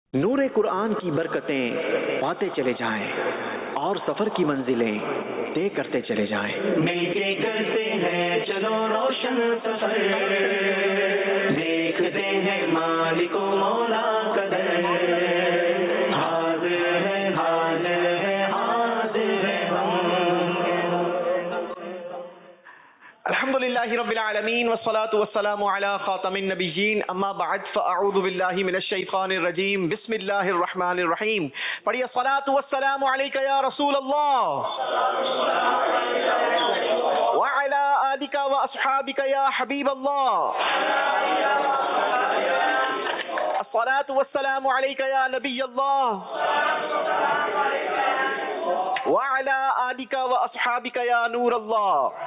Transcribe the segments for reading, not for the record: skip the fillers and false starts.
नूर कुरान की बरकतें पाते चले जाएं और सफर की मंजिलें तय करते चले जाएं। मिलके करते हैं चलो रोशन सफर, देखते हैं मालिको मौला कदर, हाजिर है हाजिर है हाजिर है हम। अल्हम्दुलिल्लाहि रब्बिल आलमीन वस्सलातु वस्सलामु अला खातमिन नबिय्यीन अम्मा बअद फअऊज़ु बिल्लाहि मिनश शैतानिर रजीम बिस्मिल्लाहिर रहमानिर रहीम। पढ़िए सलातु वस्सलामु अलैका या रसूल अल्लाह व अला आलिका व अस्हाबिका या हबीब अल्लाह। अस्सलातु वस्सलामु अलैका या नबी अल्लाह व अला आलिका व अस्हाबिका या नूर अल्लाह।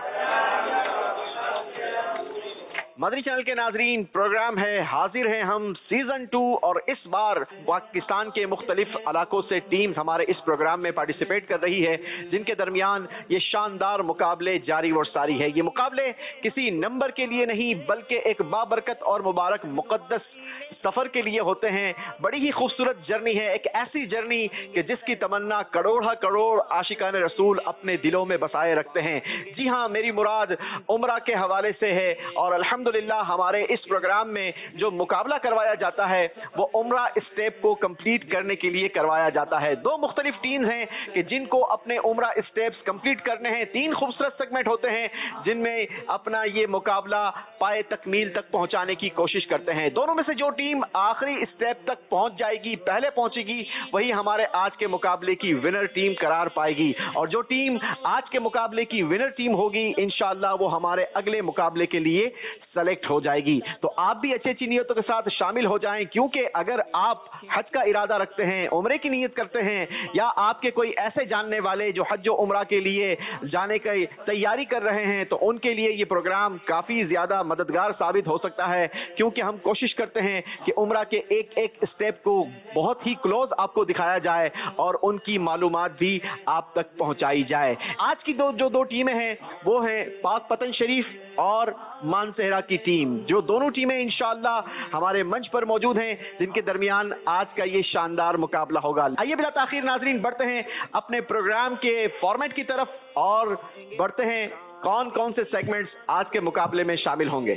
मदरी चैनल के नाजरीन, प्रोग्राम है हाजिर हैं हम सीजन 2 और इस बार पाकिस्तान के मुख्तलिफ इलाकों से टीम्स हमारे इस प्रोग्राम में पार्टिसिपेट कर रही है, जिनके दरमियान ये शानदार मुकाबले जारी और सारी है। ये मुकाबले किसी नंबर के लिए नहीं बल्कि एक बाबरकत और मुबारक मुकद्दस सफर के लिए होते हैं। बड़ी ही खूबसूरत जर्नी है, एक ऐसी जर्नी कि जिसकी तमन्ना करोड़ करोड़ आशिकान रसूल अपने दिलों में बसाए रखते हैं। जी हाँ, मेरी मुराद उम्रा के हवाले से है और अल्हम्दुलिल्लाह हमारे इस प्रोग्राम में जो मुकाबला करवाया जाता है वो उम्रा स्टेप को कंप्लीट करने के लिए करवाया जाता है। दो मुख्तलिफ टीम्स हैं कि जिनको अपने उम्रा स्टेप्स कंप्लीट करने हैं। 3 खूबसूरत सेगमेंट होते हैं जिनमें अपना ये मुकाबला पाए तकमील तक पहुंचाने की कोशिश करते हैं। दोनों में से जो टीम आखिरी स्टेप तक पहुंच जाएगी, पहले पहुंचेगी, वही हमारे आज के मुकाबले की विनर टीम करार पाएगी। और जो टीम आज के मुकाबले की विनर टीम होगी इंशाअल्लाह वो हमारे अगले मुकाबले के लिए सेलेक्ट हो जाएगी। तो आप भी अच्छी अच्छी नियतों के साथ शामिल हो जाएं, क्योंकि अगर आप हज का इरादा रखते हैं, उम्रे की नियत करते हैं, या आपके कोई ऐसे जानने वाले जो हज और उम्रा के लिए जाने की तैयारी कर रहे हैं, तो उनके लिए ये प्रोग्राम काफी ज्यादा मददगार साबित हो सकता है। क्योंकि हम कोशिश करते हैं कि उम्रा के एक एक स्टेप को बहुत ही क्लोज आपको दिखाया जाए और उनकी मालूमात भी आप तक पहुंचाई जाए। आज की जो दो टीमें हैं वो हैं पाक पतन शरीफ और मानसेहरा की टीम। जो दोनों टीमें इंशाअल्लाह हमारे मंच पर मौजूद हैं, जिनके दरमियान आज का ये शानदार मुकाबला होगा। आइए बिला ताखीर नाजरीन बढ़ते हैं अपने प्रोग्राम के फॉर्मेट की तरफ और बढ़ते हैं कौन कौन से सेगमेंट्स आज के मुकाबले में शामिल होंगे।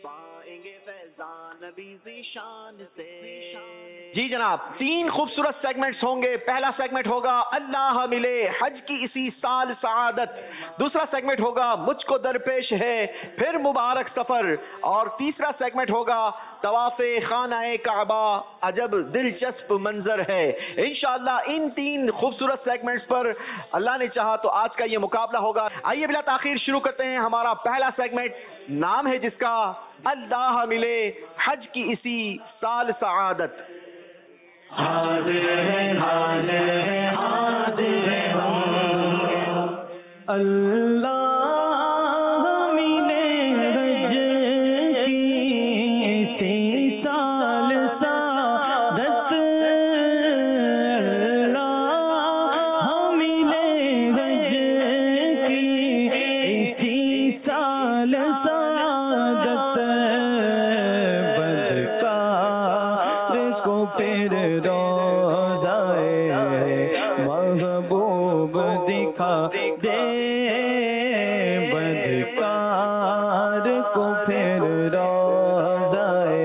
जी जनाब, 3 खूबसूरत सेगमेंट्स होंगे। पहला सेगमेंट होगा अल्लाह मिले हज की इसी साल सआदत, दूसरा सेगमेंट होगा मुझको दरपेश है फिर मुबारक सफर, और तीसरा सेगमेंट होगा तवाफे खानाए काबा अजब दिलचस्प मंजर है। इंशाअल्लाह इन 3 खूबसूरत सेगमेंट्स पर अल्लाह ने चाहा तो आज का ये मुकाबला होगा। आइए बिला ताखीर शुरू करते हैं हमारा पहला सेगमेंट, नाम है जिसका अल्लाह मिले हज की इसी साल सआदत। हाजिर है हाजिर है हाजिर है हम। अल्लाह मिले हज की इसी साल सआदत, अल्लाह मिले हज की इसी साल सआदत, बदकार को फिर रोज़ाए महबूब दिखा दे, बदकार को फिर रोज़ाए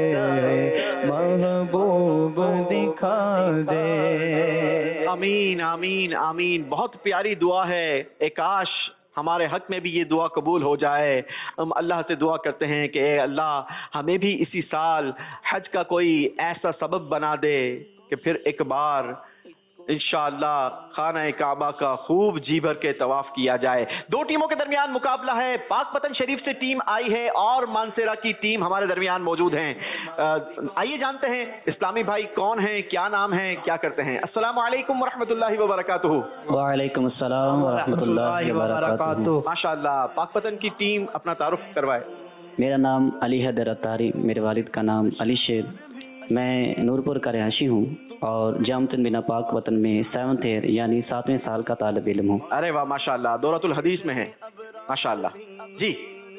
महबूब दिखा दे। आमीन आमीन आमीन। बहुत प्यारी दुआ है। काश हमारे हक में भी ये दुआ कबूल हो जाए। हम अल्लाह से दुआ करते हैं कि ए अल्लाह हमें भी इसी साल हज का कोई ऐसा सबब बना दे कि फिर एक बार इंशाअल्लाह खाना काबा का खूब जी भर के तवाफ किया जाए। 2 टीमों के दरमियान मुकाबला है। पाक पतन शरीफ से टीम आई है और मानसेरा की टीम हमारे दरमियान मौजूद हैं। आइए जानते हैं इस्लामी भाई कौन हैं, क्या नाम है, क्या करते हैं। अस्सलाम वालेकुम वरहमतुल्लाहि वबरकातुहू। वालेकुम अस्सलाम वरहमतुल्लाहि वबरकातुहू। माशाअल्लाह। पाक पतन की टीम अपना तारुफ करवाए। मेरा नाम अली हैदर अतारी, मेरे वालिद का नाम अली शेर। मैं नूरपुर का रहायशी हूँ और जामतन बिना पाक वतन में 7th ईयर यानी 7वें साल का तालिब इल्म हूँ। अरे वाह माशाअल्लाह, दौरतुल हदीस में है माशाअल्लाह। जी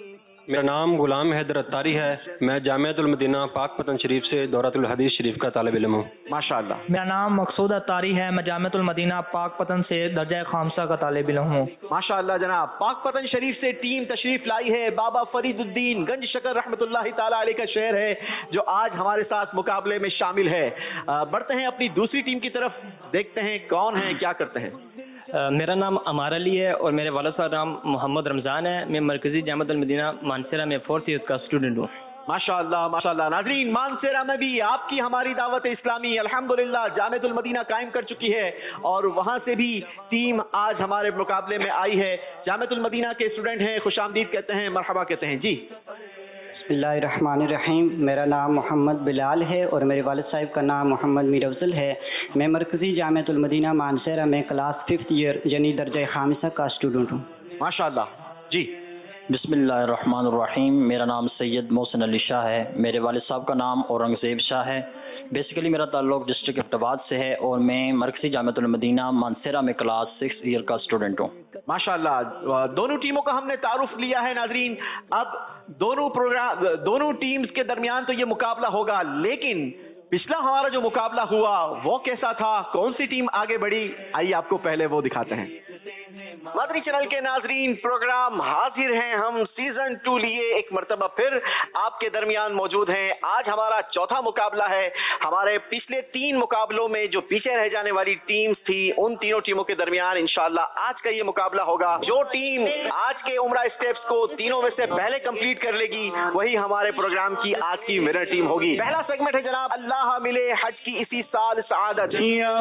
میرا نام غلام حیدر اتاری ہے. میں جامعۃ المدینہ پاک پتن شریف سے دورۃ الحدیث شریف کا طالب علم ہوں. ماشاءاللہ. میرا نام مقصود اتاری ہے. میں جامعۃ المدینہ پاک پتن سے درجہ خامسہ کا طالب علم ہوں. ماشاءاللہ جناب. پاک پتن شریف سے ٹیم تشریف لائی ہے. بابا فرید الدین گنج شکر رحمۃ اللہ تعالی علیہ کا شہر ہے جو آج ہمارے ساتھ مقابلے میں شامل ہے. بڑھتے ہیں اپنی دوسری ٹیم کی طرف, دیکھتے ہیں کون ہیں, کیا کرتے ہیں. میرا نام عمار علی ہے اور میرے والد صاحب نام محمد رمضان ہے. میں مرکزی جامعۃ المدینہ مانسیرہ میں 4th ایئر کا اسٹوڈنٹ ہوں. ماشاءاللہ ماشاءاللہ. ناظرین, مانسیرہ میں بھی آپ کی ہماری دعوت اسلامی الحمدللہ جامعۃ المدینہ قائم کر چکی ہے اور وہاں سے بھی ٹیم آج ہمارے مقابلے میں آئی ہے. جامعۃ المدینہ کے اسٹوڈنٹ ہیں, خوش آمدید کہتے ہیں, مرحبا کہتے ہیں. جی بسم اللہ الرحمن الرحیم. میرا نام محمد بلال ہے اور میرے والد صاحب کا نام محمد میر افضل ہے. میں مرکزی جامعۃ المدینہ مانسیرہ میں کلاس 5th ایئر یعنی درجہ خامسہ کا اسٹوڈنٹ ہوں. ماشاءاللہ. جی بسم اللہ الرحمن الرحیم. میرا نام سید محسن علی شاہ ہے. میرے والد صاحب کا نام اورنگزیب شاہ ہے. بیسیکلی میرا تعلق ڈسٹرکٹ ایبٹ آباد سے ہے اور میں مرکزی جامعۃ المدینہ مانسیرہ میں کلاس 6th ایئر کا اسٹوڈنٹ ہوں. ماشاءاللہ. دونوں ٹیموں کا ہم نے تعارف لیا ہے ناظرین. اب دونوں ٹیمز کے درمیان تو یہ مقابلہ ہوگا, لیکن پچھلا ہمارا جو مقابلہ ہوا وہ کیسا تھا, کون سی ٹیم آگے بڑھی, آئیے آپ کو پہلے وہ دکھاتے ہیں. مادری چینل کے ناظرین, پروگرام حاضر ہیں ہم سیزن 2 لیے ایک مرتبہ پھر آپ کے درمیان موجود ہیں. آج ہمارا چوتھا مقابلہ ہے. ہمارے پچھلے 3 مقابلوں میں جو پیچھے رہ جانے والی ٹیمز تھی ان تینوں ٹیموں کے درمیان انشاءاللہ آج کا یہ مقابلہ ہوگا. جو ٹیم آج کے عمرہ اسٹیپس کو تینوں میں سے پہلے کمپلیٹ کر لے گی وہی ہمارے پروگرام کی آج کی ونر ٹیم ہوگی. پہلا سیگمنٹ ہے جناب, اللہ ملے حج کی اسی سال سعادت.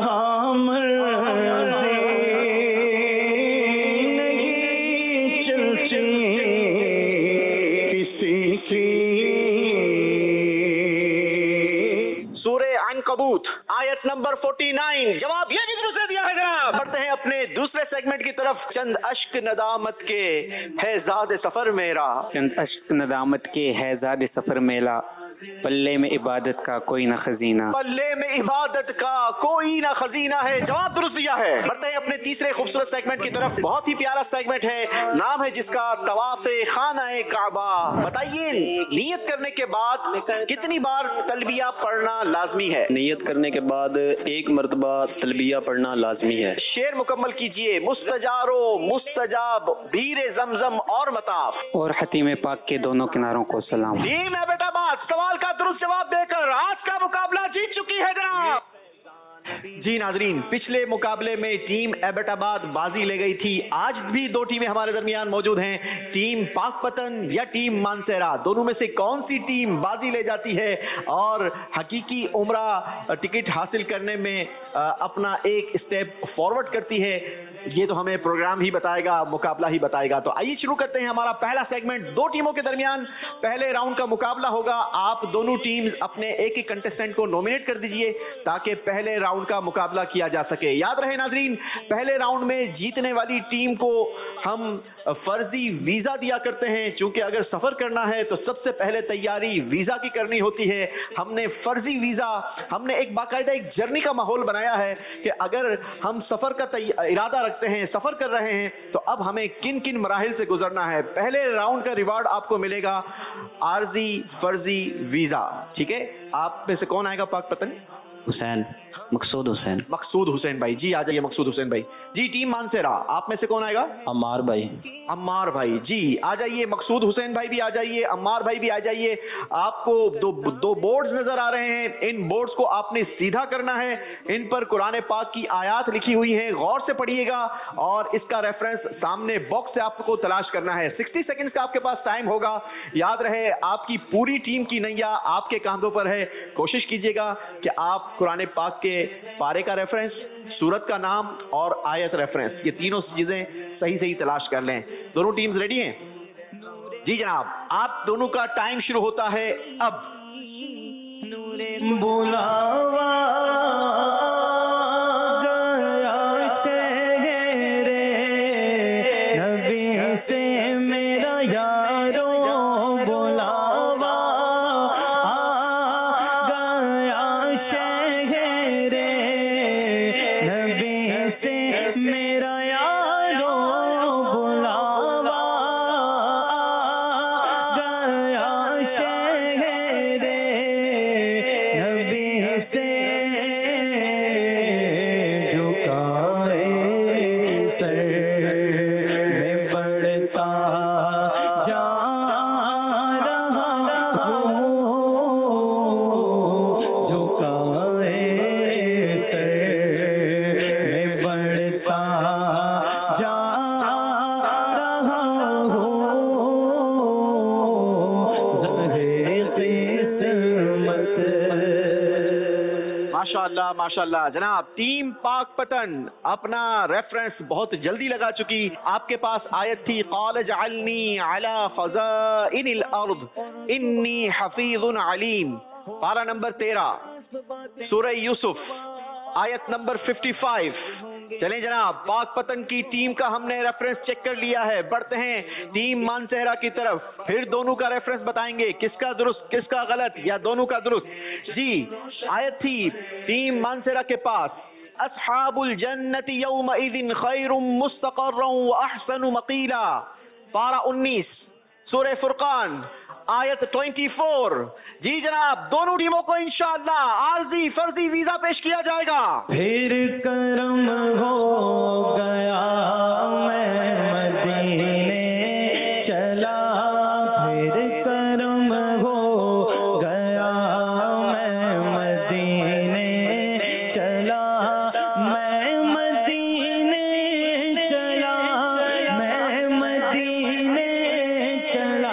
عنکبوت آیت نمبر 49. جواب یہ بھی درست دیا ہے جناب. بڑھتے ہیں اپنے دوسرے سیگمنٹ کی طرف. چند اشک ندامت کے ہے زاد سفر میرا. چند اشک ندامت کے ہے زاد سفر میرا. پلے میں عبادت کا کوئی نہ خزینہ. پلے میں عبادت کا کوئی نہ خزینہ ہے. جواب درست دیا ہے. بڑھتے ہیں اپنے تیسرے خوبصورت سیگمنٹ کی طرف. بہت ہی پیارا سیگمنٹ ہے, نام ہے جس کا طواف خانہ کعبہ. بتائیے نیت کرنے کے بعد کتنی بار تلبیہ پڑھنا لازمی ہے؟ نیت کرنے کے بعد 1 مرتبہ تلبیہ پڑھنا لازمی ہے. شعر مکمل کیجئے. مستجارو مستجاب بیر زمزم اور مطاف اور حتیم پاک کے دونوں کناروں کو سلام. ٹیم ایبٹ آباد سوال کا درست جواب دے کر آج کا مقابلہ جیت چکی ہے جناب. جی ناظرین, پچھلے مقابلے میں ٹیم ایبٹ آباد بازی لے گئی تھی. آج بھی 2 ٹیمیں ہمارے درمیان موجود ہیں, ٹیم پاک پتن یا ٹیم مانسیرہ. دونوں میں سے کون سی ٹیم بازی لے جاتی ہے اور حقیقی عمرہ ٹکٹ حاصل کرنے میں اپنا ایک اسٹیپ فارورڈ کرتی ہے, یہ تو ہمیں پروگرام ہی بتائے گا, مقابلہ ہی بتائے گا. تو آئیے شروع کرتے ہیں ہمارا پہلا سیگمنٹ. 2 ٹیموں کے درمیان پہلے راؤنڈ کا مقابلہ ہوگا. آپ دونوں ٹیمز اپنے ایک کنٹسٹنٹ کو نومینیٹ کر دیجئے تاکہ پہلے راؤنڈ کا مقابلہ کیا جا سکے. یاد رہے ناظرین, پہلے راؤنڈ میں جیتنے والی ٹیم کو ہم فرضی ویزا دیا کرتے ہیں. چونکہ اگر سفر کرنا ہے تو سب سے پہلے تیاری ویزا کی کرنی ہوتی ہے. ہم نے فرضی ویزا, ہم نے ایک باقاعدہ ایک جرنی کا ماحول بنایا ہے کہ اگر ہم سفر کا ارادہ رکھتے ہیں, سفر کر رہے ہیں, تو اب ہمیں کن کن مراحل سے گزرنا ہے. پہلے راؤنڈ کا ریوارڈ آپ کو ملے گا عارضی فرضی ویزا. ٹھیک ہے, آپ میں سے کون آئے گا پاک پتن؟ حسین, مقصود حسین. مقصود حسین بھائی. جی آ جائیے مقصود حسین بھائی. جی ٹیم مانسیرہ, آپ میں سے کون آئے گا؟ عمار بھائی. عمار بھائی. جی آ جائیے. مقصود حسین بھائی بھی آ جائیے, عمار بھائی بھی آ جائیے. آپ کو دو بورڈز نظر آ رہے ہیں. ان بورڈز کو آپ نے سیدھا کرنا ہے. ان پر قرآن پاک کی آیات لکھی ہوئی ہیں, غور سے پڑھیے گا اور اس کا ریفرنس سامنے باکس سے آپ کو تلاش کرنا ہے. 60 سیکنڈز کا آپ کے پاس ٹائم ہوگا. یاد رہے آپ کی پوری ٹیم کی نیا آپ کے کاندھوں پر ہے. کوشش کیجیے گا کہ آپ قرآن پاک کے پارے کا ریفرنس, سورت کا نام اور آیت ریفرنس, یہ تینوں چیزیں صحیح تلاش کر لیں. دونوں ٹیمز ریڈی ہیں؟ جی جناب, آپ دونوں کا ٹائم شروع ہوتا ہے اب. بلاوا माशाल्लाह। जनाब, टीम पाक पतन अपना रेफरेंस बहुत जल्दी लगा चुकी। आपके पास आयत थी क़ाल जअलनी अला ख़ज़ाइनिल अर्द इन्नी हफ़ीज़ुन अलीम, पारा नंबर 13 सूरह यूसुफ, आयत नंबर 55। चलें जनाब, पाक पतन की टीम का हमने रेफरेंस चेक कर लिया है। बढ़ते हैं टीम मानसेहरा की तरफ, फिर दोनों का रेफरेंस बताएंगे, किसका दुरुस्त किसका गलत या दोनों का दुरुस्त। जी, आयत थी टीम मानसेहरा के पास अस्हाबुल जन्नति यौमइज़िन खैरुम मुस्तक़र्रन व अहसनु मक़ीला, पारा 19 सूरह फुरक़ान, आयत 24। जी जनाब, दोनों टीमों को इंशाअल्लाह आरजी फर्जी वीजा पेश किया जाएगा। फिर करम हो गया मैं मदीने चला, फिर करम हो गया मैं मदीने चला, मैं मदीने चला, मैं मदीने चला,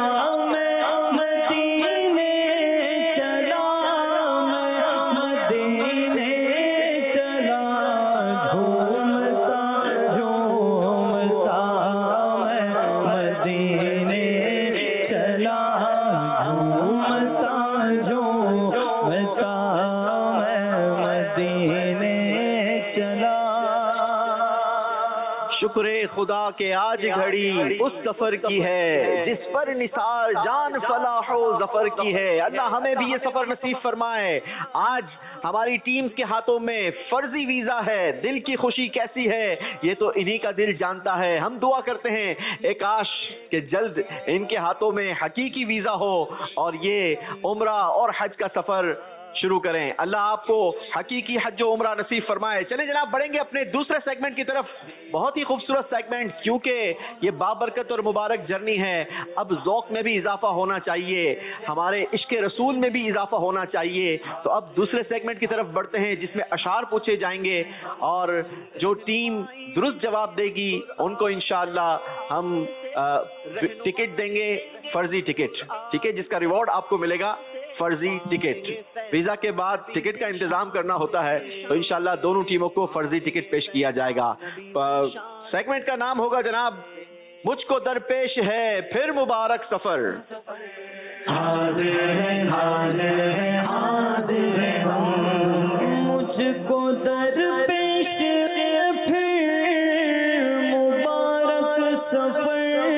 शुक्र खुदा के आज घड़ी उस सफर की है जिस पर निसार जान फलाहो जफर की है। अल्लाह हमें भी ये सफर नसीब फरमाए। आज हमारी टीम के हाथों में फर्जी वीजा है, दिल की खुशी कैसी है ये तो इन्हीं का दिल जानता है। हम दुआ करते हैं एक काश के जल्द इनके हाथों में हकीकी वीजा हो और ये उम्रा और हज का सफर शुरू करें। अल्लाह आपको हकीकी हज व उम्रा नसीब फरमाए। चले जनाब, बढ़ेंगे अपने दूसरे सेगमेंट की तरफ। बहुत ही खूबसूरत सेगमेंट, क्योंकि ये बाबरकत और मुबारक जर्नी है। अब ज़ौक़ में भी इजाफा होना चाहिए, हमारे इश्क़ रसूल में भी इजाफा होना चाहिए। तो अब दूसरे सेगमेंट की तरफ बढ़ते हैं जिसमें अशार पूछे जाएंगे और जो टीम दुरुस्त जवाब देगी उनको इंशाअल्लाह हम टिकट देंगे, फर्जी टिकट, ठीक है, जिसका रिवॉर्ड आपको मिलेगा फर्जी टिकट। वीजा के बाद टिकट का इंतजाम करना होता है, तो इंशाल्लाह दोनों टीमों को फर्जी टिकट पेश किया जाएगा। सेगमेंट का नाम होगा जनाब मुझको दरपेश है फिर मुबारक सफर। हाज़िर है, हाज़िर है, हाज़िर है हम, मुझको दरपेश है फिर मुबारक सफर,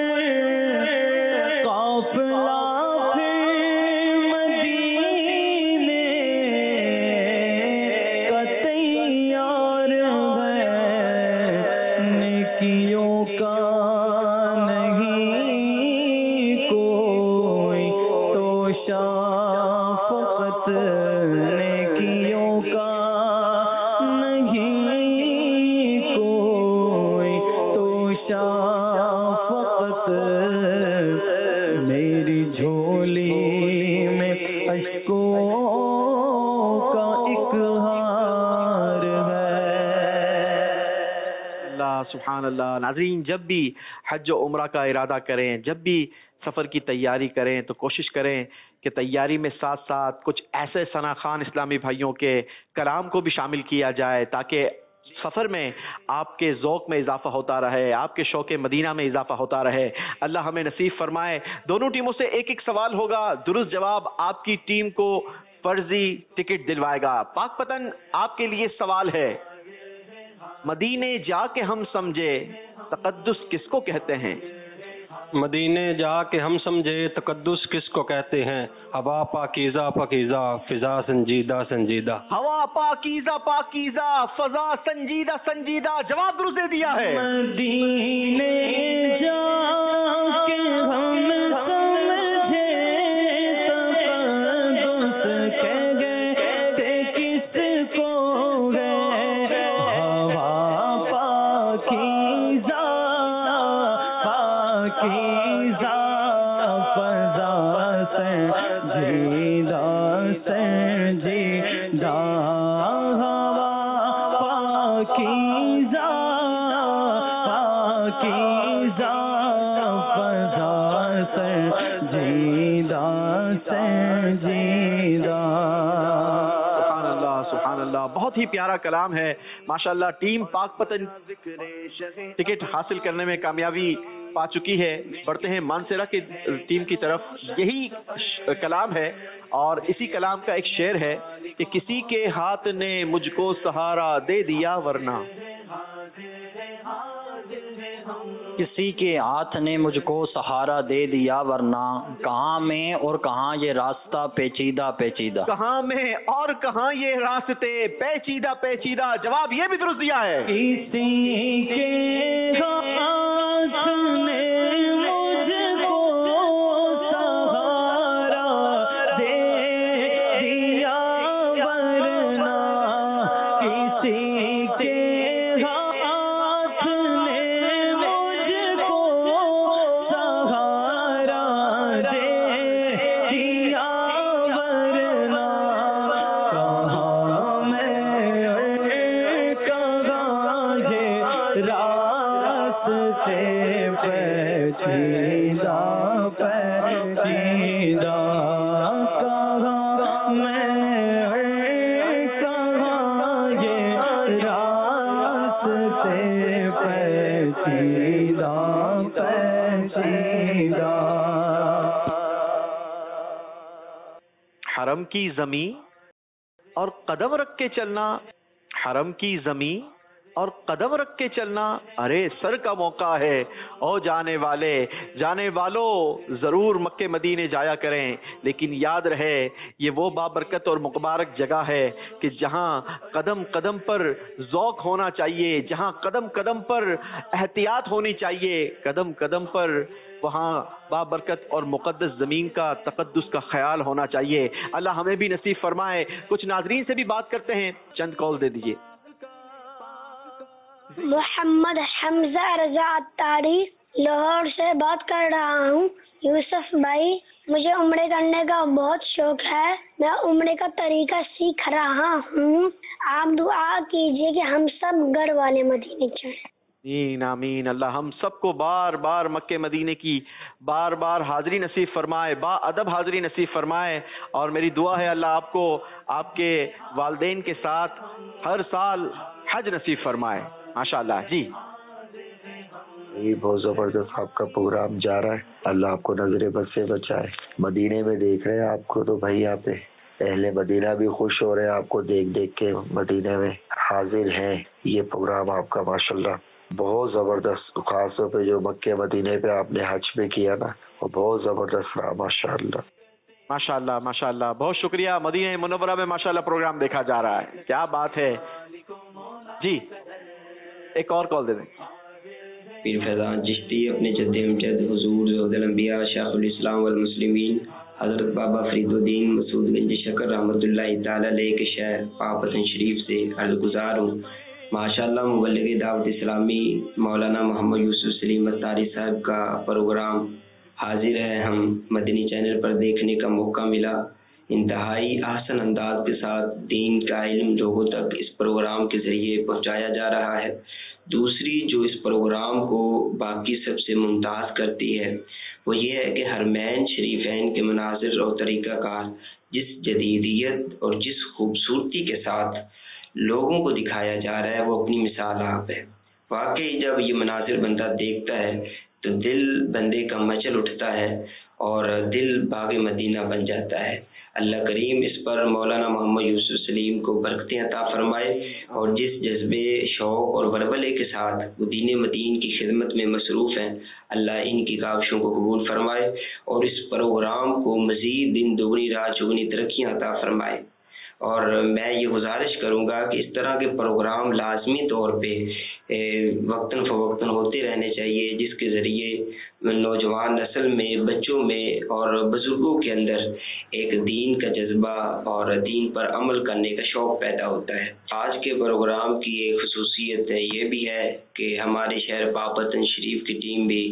काफ़िला सुभान अल्लाह। नाज़रीन, जब भी हज और उम्रा का इरादा करें, जब भी सफ़र की तैयारी करें तो कोशिश करें कि तैयारी में साथ साथ कुछ ऐसे सनाखान इस्लामी भाइयों के कलाम को भी शामिल किया जाए ताकि सफ़र में आपके ज़ौक़ में इजाफा होता रहे, आपके शौक़ मदीना में इजाफा होता रहे। अल्लाह हमें नसीब फरमाए। दोनों टीमों से एक एक सवाल होगा, दुरुस्त जवाब आपकी टीम को फर्जी टिकट दिलवाएगा। पाक पतन आपके लिए सवाल है, मदीने जाके हम समझे तकद्दुस किसको कहते हैं? मदीने जाके हम समझे तकद्दुस किसको कहते हैं? हवा पाकीज़ा पाकीज़ा फिजा संजीदा संजीदा। हवा पाकीज़ा पाकीज़ा फजा संजीदा संजीदा। जवाब दुरुस्त दे दिया है। मदीने जाके हम समझे तकद्दुस कह गए किसको गए? हवा पाकीज़ा पाकीज़ा फजा संजीदा संजीदा। हवा पाकीज़ा पाकीज़ा بہت ہی پیارا کلام ہے ماشاءاللہ. ٹیم پاک پتن ٹکٹ حاصل کرنے میں کامیابی پا چکی ہے. بڑھتے ہیں مانسیرا کی ٹیم کی طرف. یہی کلام ہے اور اسی کلام کا ایک شعر ہے کہ کسی کے ہاتھ نے مجھ کو سہارا دے دیا ورنہ. کسی کے ہاتھ نے مجھ کو سہارا دے دیا ورنہ کہاں میں اور کہاں یہ راستہ پیچیدہ پیچیدہ. کہاں میں اور کہاں یہ راستے پیچیدہ پیچیدہ. جواب یہ بھی درست دیا ہے. کسی کے ہاتھ نے مجھ کو سہارا دے دیا ورنہ کسی کے ہاتھ نے مجھ کو سہارا دے دیا ورنہ کہاں میں کہاں یہ راستے پیچیدہ پیچیدہ. کہاں میں کہاں یہ راستے پیچیدہ پیچیدہ. حرم کی زمین اور قدم رکھ کے چلنا. حرم کی زمین اور قدم رکھ کے چلنا. ارے سر کا موقع ہے او جانے والے جانے والوں ضرور مکے مدینے جایا کریں. لیکن یاد رہے یہ وہ بابرکت اور مبارک جگہ ہے کہ جہاں قدم قدم پر ذوق ہونا چاہیے, جہاں قدم قدم پر احتیاط ہونی چاہیے, قدم قدم پر وہاں بابرکت اور مقدس زمین کا تقدس کا خیال ہونا چاہیے. اللہ ہمیں بھی نصیب فرمائے. کچھ ناظرین سے بھی بات کرتے ہیں, چند کال دے دیجیے. محمد حمزہ رضا عطاری لاہور سے بات کر رہا ہوں. یوسف بھائی, مجھے عمرے کرنے کا بہت شوق ہے. میں عمرے کا طریقہ سیکھ رہا ہوں. آپ دعا کیجیے کہ ہم سب گھر والے مدینے جائیں. آمین آمین. اللہ ہم سب کو بار بار مکے مدینے کی بار بار حاضری نصیب فرمائے, با ادب حاضری نصیب فرمائے. اور میری دعا ہے اللہ آپ کو آپ کے والدین کے ساتھ ہر سال حج نصیب فرمائے. ماشاءاللہ. جی یہ بہت زبردست آپ کا پروگرام جا رہا ہے. اللہ آپ کو نظر بد سے بچائے. مدینے میں دیکھ رہے ہیں آپ کو تو بھائی یہاں پہ اہل مدینہ بھی خوش ہو رہے ہیں آپ کو دیکھ دیکھ کے. مدینے میں حاضر ہیں. یہ پروگرام آپ کا ماشاءاللہ بہت زبردست, خاص طور پہ جو مکے مدینے پہ آپ نے حج پہ کیا نا وہ بہت زبردست رہا. ماشاءاللہ ماشاءاللہ ماشاءاللہ. بہت شکریہ. مدینہ منورہ میں ماشاءاللہ پروگرام دیکھا جا رہا ہے. کیا بات ہے. جی ایک اور کال دے دیں. پیر فیضان چشتی اپنے جد امجد حضور زہد الانبیاء شیخ الاسلام والمسلمین حضرت بابا فرید الدین مسعود گنج شکر رحمۃ اللہ تعالی علیہ کے شہر پاکپتن شریف سے عرض گزار ہوں. ماشاءاللہ مبلغ دعوت اسلامی مولانا محمد یوسف سلیم عطاری صاحب کا پروگرام حاضر ہے ہم مدنی چینل پر دیکھنے کا موقع ملا. انتہائی احسن انداز کے ساتھ دین کا علم لوگوں تک اس پروگرام کے ذریعے پہنچایا جا رہا ہے. دوسری جو اس پروگرام کو باقی سب سے ممتاز کرتی ہے وہ یہ ہے کہ حرمین شریفین کے مناظر اور طریقہ کار جس جدیدیت اور جس خوبصورتی کے ساتھ لوگوں کو دکھایا جا رہا ہے وہ اپنی مثال آپ ہے. واقعی جب یہ مناظر بندہ دیکھتا ہے تو دل بندے کا مچل اٹھتا ہے اور دل باغ مدینہ بن جاتا ہے. اللہ کریم اس پر مولانا محمد یوسف سلیم کو برکتیں عطا فرمائے اور جس جذبے شوق اور ولولے کے ساتھ وہ دین مدین کی خدمت میں مصروف ہیں اللہ ان کی کاوشوں کو قبول فرمائے اور اس پروگرام کو مزید دن دگنی رات چگنی ترقیاں عطا فرمائے. اور میں یہ گزارش کروں گا کہ اس طرح کے پروگرام لازمی طور پہ وقتاً فوقتاً ہوتے رہنے چاہیے جس کے ذریعے نوجوان نسل میں بچوں میں اور بزرگوں کے اندر ایک دین کا جذبہ اور دین پر عمل کرنے کا شوق پیدا ہوتا ہے. آج کے پروگرام کی ایک خصوصیت یہ بھی ہے کہ ہمارے شہر پاکپتن شریف کی ٹیم بھی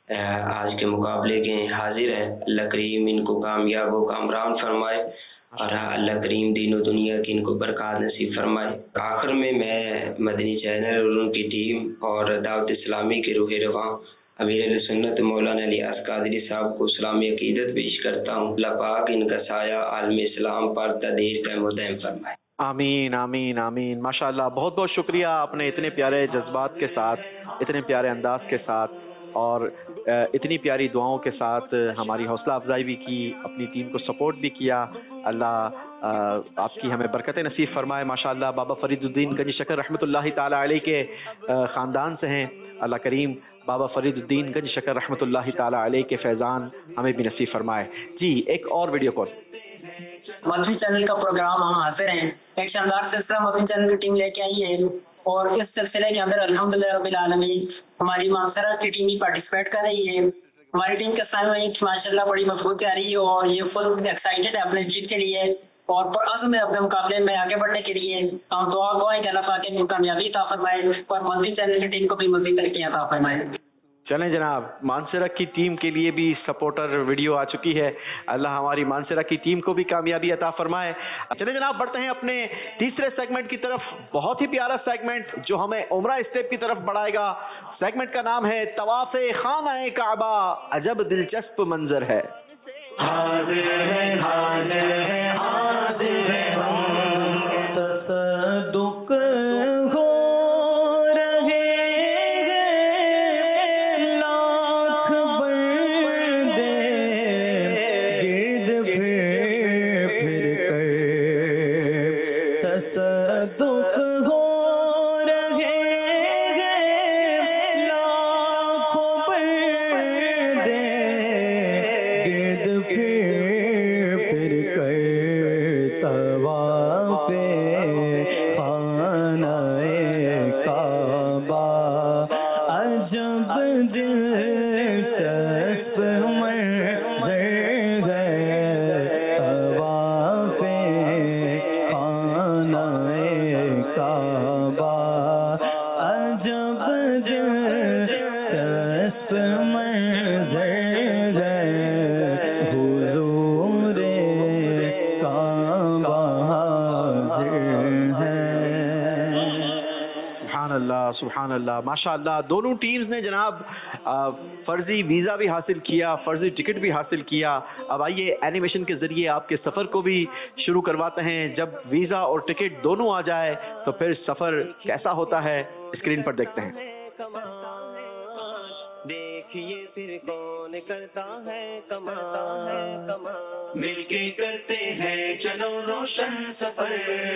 آج کے مقابلے کے حاضر ہے. اللہ کریم ان کو کامیاب و کامران فرمائے اور اللہ کریم دین و دنیا کی ان کو برکات نصیب فرمائے. آخر میں مدنی چینل اور ان کی ٹیم اور دعوت اسلامی کے روح رواں امیر اہل سنت مولانا الیاس قادری صاحب کو اسلامی عقیدت پیش کرتا ہوں. اللہ پاک ان کا سایہ عالم اسلام پر تدیر کا مدعم فرمائے. आमीन आमीन आमीन। माशाल्लाह, बहुत बहुत शुक्रिया आपने इतने प्यारे जज्बात के साथ, इतने प्यारे अंदाज के साथ और इतनी प्यारी दुआओं के साथ हमारी हौसला अफजाई भी की, अपनी टीम को सपोर्ट भी किया। अल्लाह आपकी हमें बरकतें नसीब फरमाए। माशाल्लाह, बाबा फरीदुद्दीन गंज शकर रहमतुल्लाहि ताला अलैह के ख़ानदान से हैं। अल्लाह करीम बाबा फरीदुद्दीन गंज शकर रहमतुल्लाहि ताला अलैह के फैज़ान हमें भी नसीब फरमाए। जी, एक और वीडियो कॉल। मदनी चैनल का प्रोग्राम हम हाजिर हैं। एक शानदार सिलसिला मदनी चैनल की टीम लेके आई है और इस सिलसिले के अंदर अल्हम्दुलिल्लाह रब्बिल आलमीन हमारी मानसरा की टीम भी पार्टिसिपेट कर रही है। हमारी टीम के साथ माशाल्लाह बड़ी मजबूत तैयारी है और ये फुल एक्साइटेड है अपने जीत के लिए और में अपने मुकाबले में आगे बढ़ने के लिए। हम दुआएं करना चाहते हैं कामयाबी अता फरमाए और मदनी चैनल की टीम को भी मज़ीद तरक्की अता फरमाए। चलें जनाब, मानसरा की टीम के लिए भी सपोर्टर वीडियो आ चुकी है। अल्लाह हमारी मानसरा की टीम को भी कामयाबी अता फरमाए। चलें जनाब, बढ़ते हैं अपने तीसरे सेगमेंट की तरफ। बहुत ही प्यारा सेगमेंट जो हमें उम्रा स्टेप की तरफ बढ़ाएगा। सेगमेंट का नाम है तवाफ़े खाना-ए काबा, अजब दिलचस्प मंजर है। हाजिर है, हाजिर है, हाजिर है हम, तसद्दुक़ हो रहे हैं लाख बंदे, गिर्द फिर कर तसद्दुक़ हो रहे हैं लाखों बंदे, गिर्द फिर कर तवाफ़े खाना-ए काबा, अजब दिलचस्प मंज़र है, तवाफ़े खाना-ए काबा, अजब दिलचस्प मंज़र है, हुज़ूर-ए काबा हाज़िर है। सुभान अल्लाह, सुभान अल्लाह, माशाअल्लाह। दोनों टीम्स ने जनाब फर्जी वीज़ा भी हासिल किया, फर्जी टिकट भी हासिल किया। अब आइए एनिमेशन के ज़रिए आपके सफ़र को भी शुरू करवाते हैं। जब वीज़ा और टिकट दोनों आ जाए तो फिर सफ़र कैसा होता है स्क्रीन पर देखते हैं। देखिए फिर कौन करता है कमाल, मिलके करते हैं चलो रोशन सफर।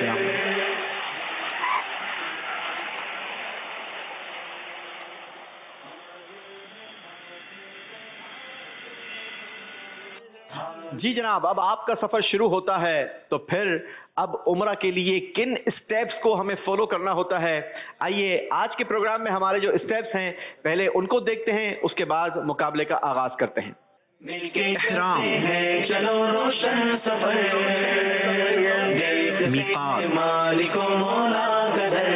जी जनाब, अब आपका सफर शुरू होता है तो फिर अब उम्रा के लिए किन स्टेप्स को हमें फॉलो करना होता है। आइए आज के प्रोग्राम में हमारे जो स्टेप्स हैं पहले उनको देखते हैं, उसके बाद मुकाबले का आगाज करते हैं। मिलके करते हैं चलो रोशन सफर, मीक़ात, मालिको मौला कदर,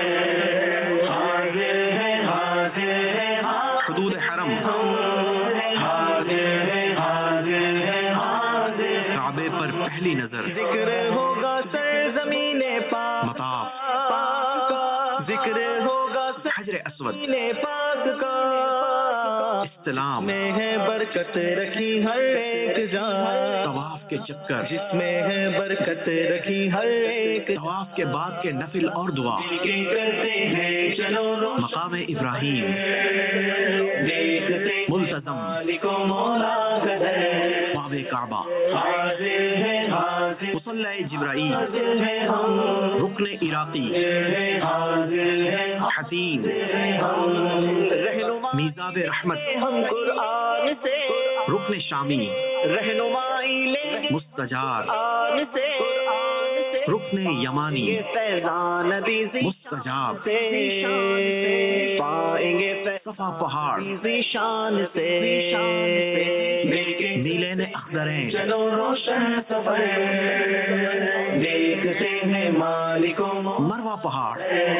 हाजिर है, हाजिर है, हुदूद हरम, हाजिर है, हाजिर है, हाजिर, काबे पर पहली नजर, जिक्र होगा सरज़मीने पाक, मताफ, जिक्र होगा हजर अस्वद, सरज़मीने पाक का, इस्लाम में है बरकत रखी हर एक जहाँ, तवाफ के चक्कर, जिसमें है बरकत रखी हर एक, तवाफ के बाद के नफिल और दुआ, मिलके करते हैं चलो रोशन, मकाम इब्राहिम, देखते मुल्तज़म, मालिको मौला कदर, बाबे काबा, हाजिर है, हाजिर, मुसल्ला जिब्राईल, हाजिर है हम, रुकन इराकी, हाजिर है, हसीन, रहनुमा मीज़ाब रहमत, हम कुरान से, रुकन शामी, रहनुमाई लेंगे मुस्तजार, आन से, रुकन यमानी, ये फैज़ान नबी मुस्तजाब, से, पाएंगे सफा पहाड़, शान से, मिलके नीलेन अख्दरें, चलो रोशन सफर, देखते हैं मालिको मरवा पहाड़,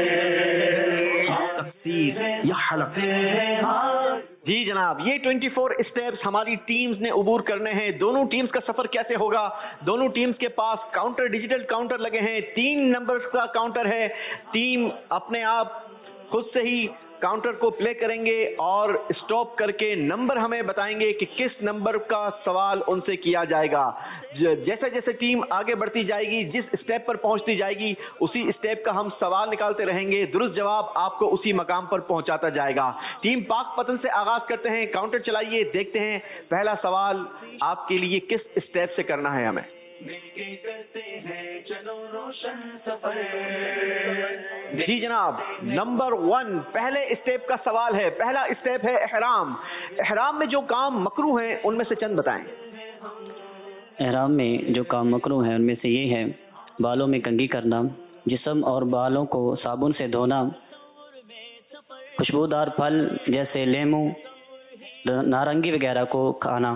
तकसीर या हलक। जी जनाब, ये 24 स्टेप्स हमारी टीम्स ने अबूर करने हैं। दोनों टीम्स का सफर कैसे होगा? दोनों टीम्स के पास काउंटर, डिजिटल काउंटर लगे हैं। 3 नंबर्स का काउंटर है। टीम अपने आप खुद से ही काउंटर को प्ले करेंगे और स्टॉप करके नंबर हमें बताएंगे कि किस नंबर का सवाल उनसे किया जाएगा। जैसे जैसे टीम आगे बढ़ती जाएगी, जिस स्टेप पर पहुंचती जाएगी, उसी स्टेप का हम सवाल निकालते रहेंगे। दुरुस्त जवाब आपको उसी मकाम पर पहुंचाता जाएगा। टीम पाक पतन से आगाज करते हैं, काउंटर चलाइए, देखते हैं पहला सवाल आपके लिए किस स्टेप से करना है हमें। जी जनाब, नंबर 1 पहले स्टेप का सवाल है। पहला स्टेप है एहराम। एहराम में जो काम मकरू हैं उनमें से चंद बताएं। एहराम में जो काम मकरू हैं उनमें से ये है बालों में कंघी करना, जिस्म और बालों को साबुन से धोना, खुशबूदार फल जैसे लेमू, नारंगी वगैरह को खाना,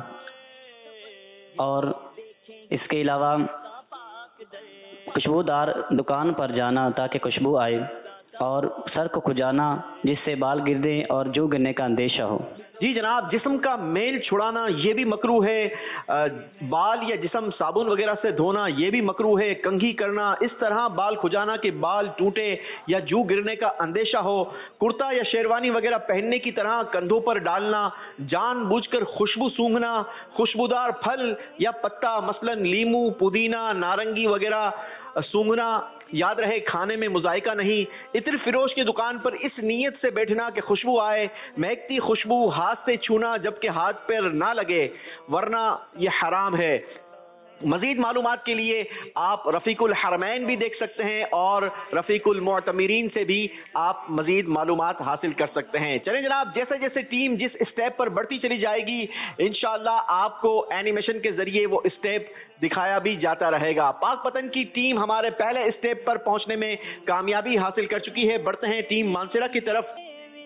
और इसके अलावा खुशबूदार दुकान पर जाना ताकि खुशबू आए, और सर को खुजाना जिससे बाल गिरने और जू गिरने का अंदेशा हो। जी जनाब, जिस्म का मेल छुड़ाना ये भी मकरू है। बाल या जिस्म साबुन वगैरह से धोना ये भी मकरू है। कंघी करना, इस तरह बाल खुजाना कि बाल टूटे या जू गिरने का अंदेशा हो। कुर्ता या शेरवानी वगैरह पहनने की तरह कंधों पर डालना, जानबूझकर खुशबू सूंघना, खुशबूदार फल या पत्ता मसलन लीमू, पुदीना, नारंगी वगैरह सूंघना। याद रहे खाने में मुजायका नहीं। इत्र फिरोश की दुकान पर इस नीयत से बैठना कि खुशबू आए, महकती खुशबू हाथ से छूना जबकि हाथ पर ना लगे, वरना यह हराम है। मजीद मालूमात के लिए आप रफ़ीकुल हरमैन भी देख सकते हैं और रफ़ीकुल मुअतमिरीन से भी आप मजीद मालूमात हासिल कर सकते हैं। चलें जनाब, जैसे जैसे टीम जिस स्टेप पर बढ़ती चली जाएगी इंशाअल्लाह आपको एनिमेशन के जरिए वो स्टेप दिखाया भी जाता रहेगा। पाक पतन की टीम हमारे पहले स्टेप पर पहुंचने में कामयाबी हासिल कर चुकी है। बढ़ते हैं टीम मानसेरा की तरफ।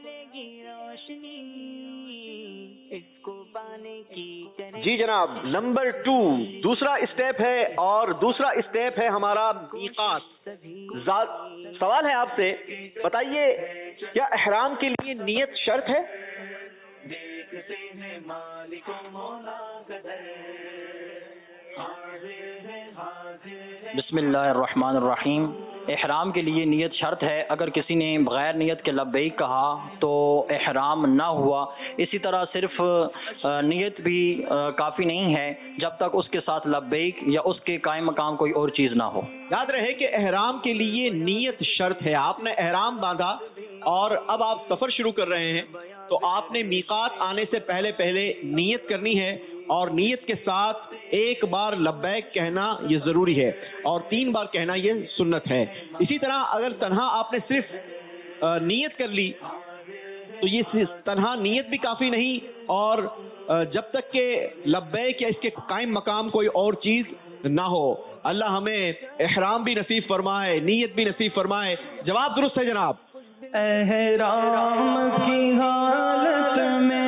जी जनाब, नंबर 2 दूसरा स्टेप है और दूसरा स्टेप है हमारा मीक़ात। सवाल है आपसे, बताइए क्या इहराम के लिए नियत शर्त है? बिस्मिल्लाहिर्रहमानिर्रहीम। इहराम के लिए नियत शर्त है। अगर किसी ने बग़ैर नियत के लब्बैक कहा तो इहराम ना हुआ। इसी तरह सिर्फ नियत भी काफ़ी नहीं है जब तक उसके साथ लब्बैक या उसके कायम मकाम कोई और चीज़ ना हो। याद रहे कि इहराम के लिए नियत शर्त है। आपने इहराम बांधा और अब आप सफ़र शुरू कर रहे हैं तो आपने मीक़ात आने से पहले पहले नियत करनी है और नियत के साथ एक बार लब्बैक कहना ये ज़रूरी है और 3 बार कहना ये सुन्नत है। इसी तरह अगर तन्हा आपने सिर्फ नियत कर ली तो ये तन्हा नियत भी काफ़ी नहीं और जब तक के लब्बैक या इसके कायम मकाम कोई और चीज़ ना हो। अल्लाह हमें इहराम भी नसीब फरमाए, नियत भी नसीब फरमाए। जवाब दुरुस्त है जनाब। एहराम की हालत में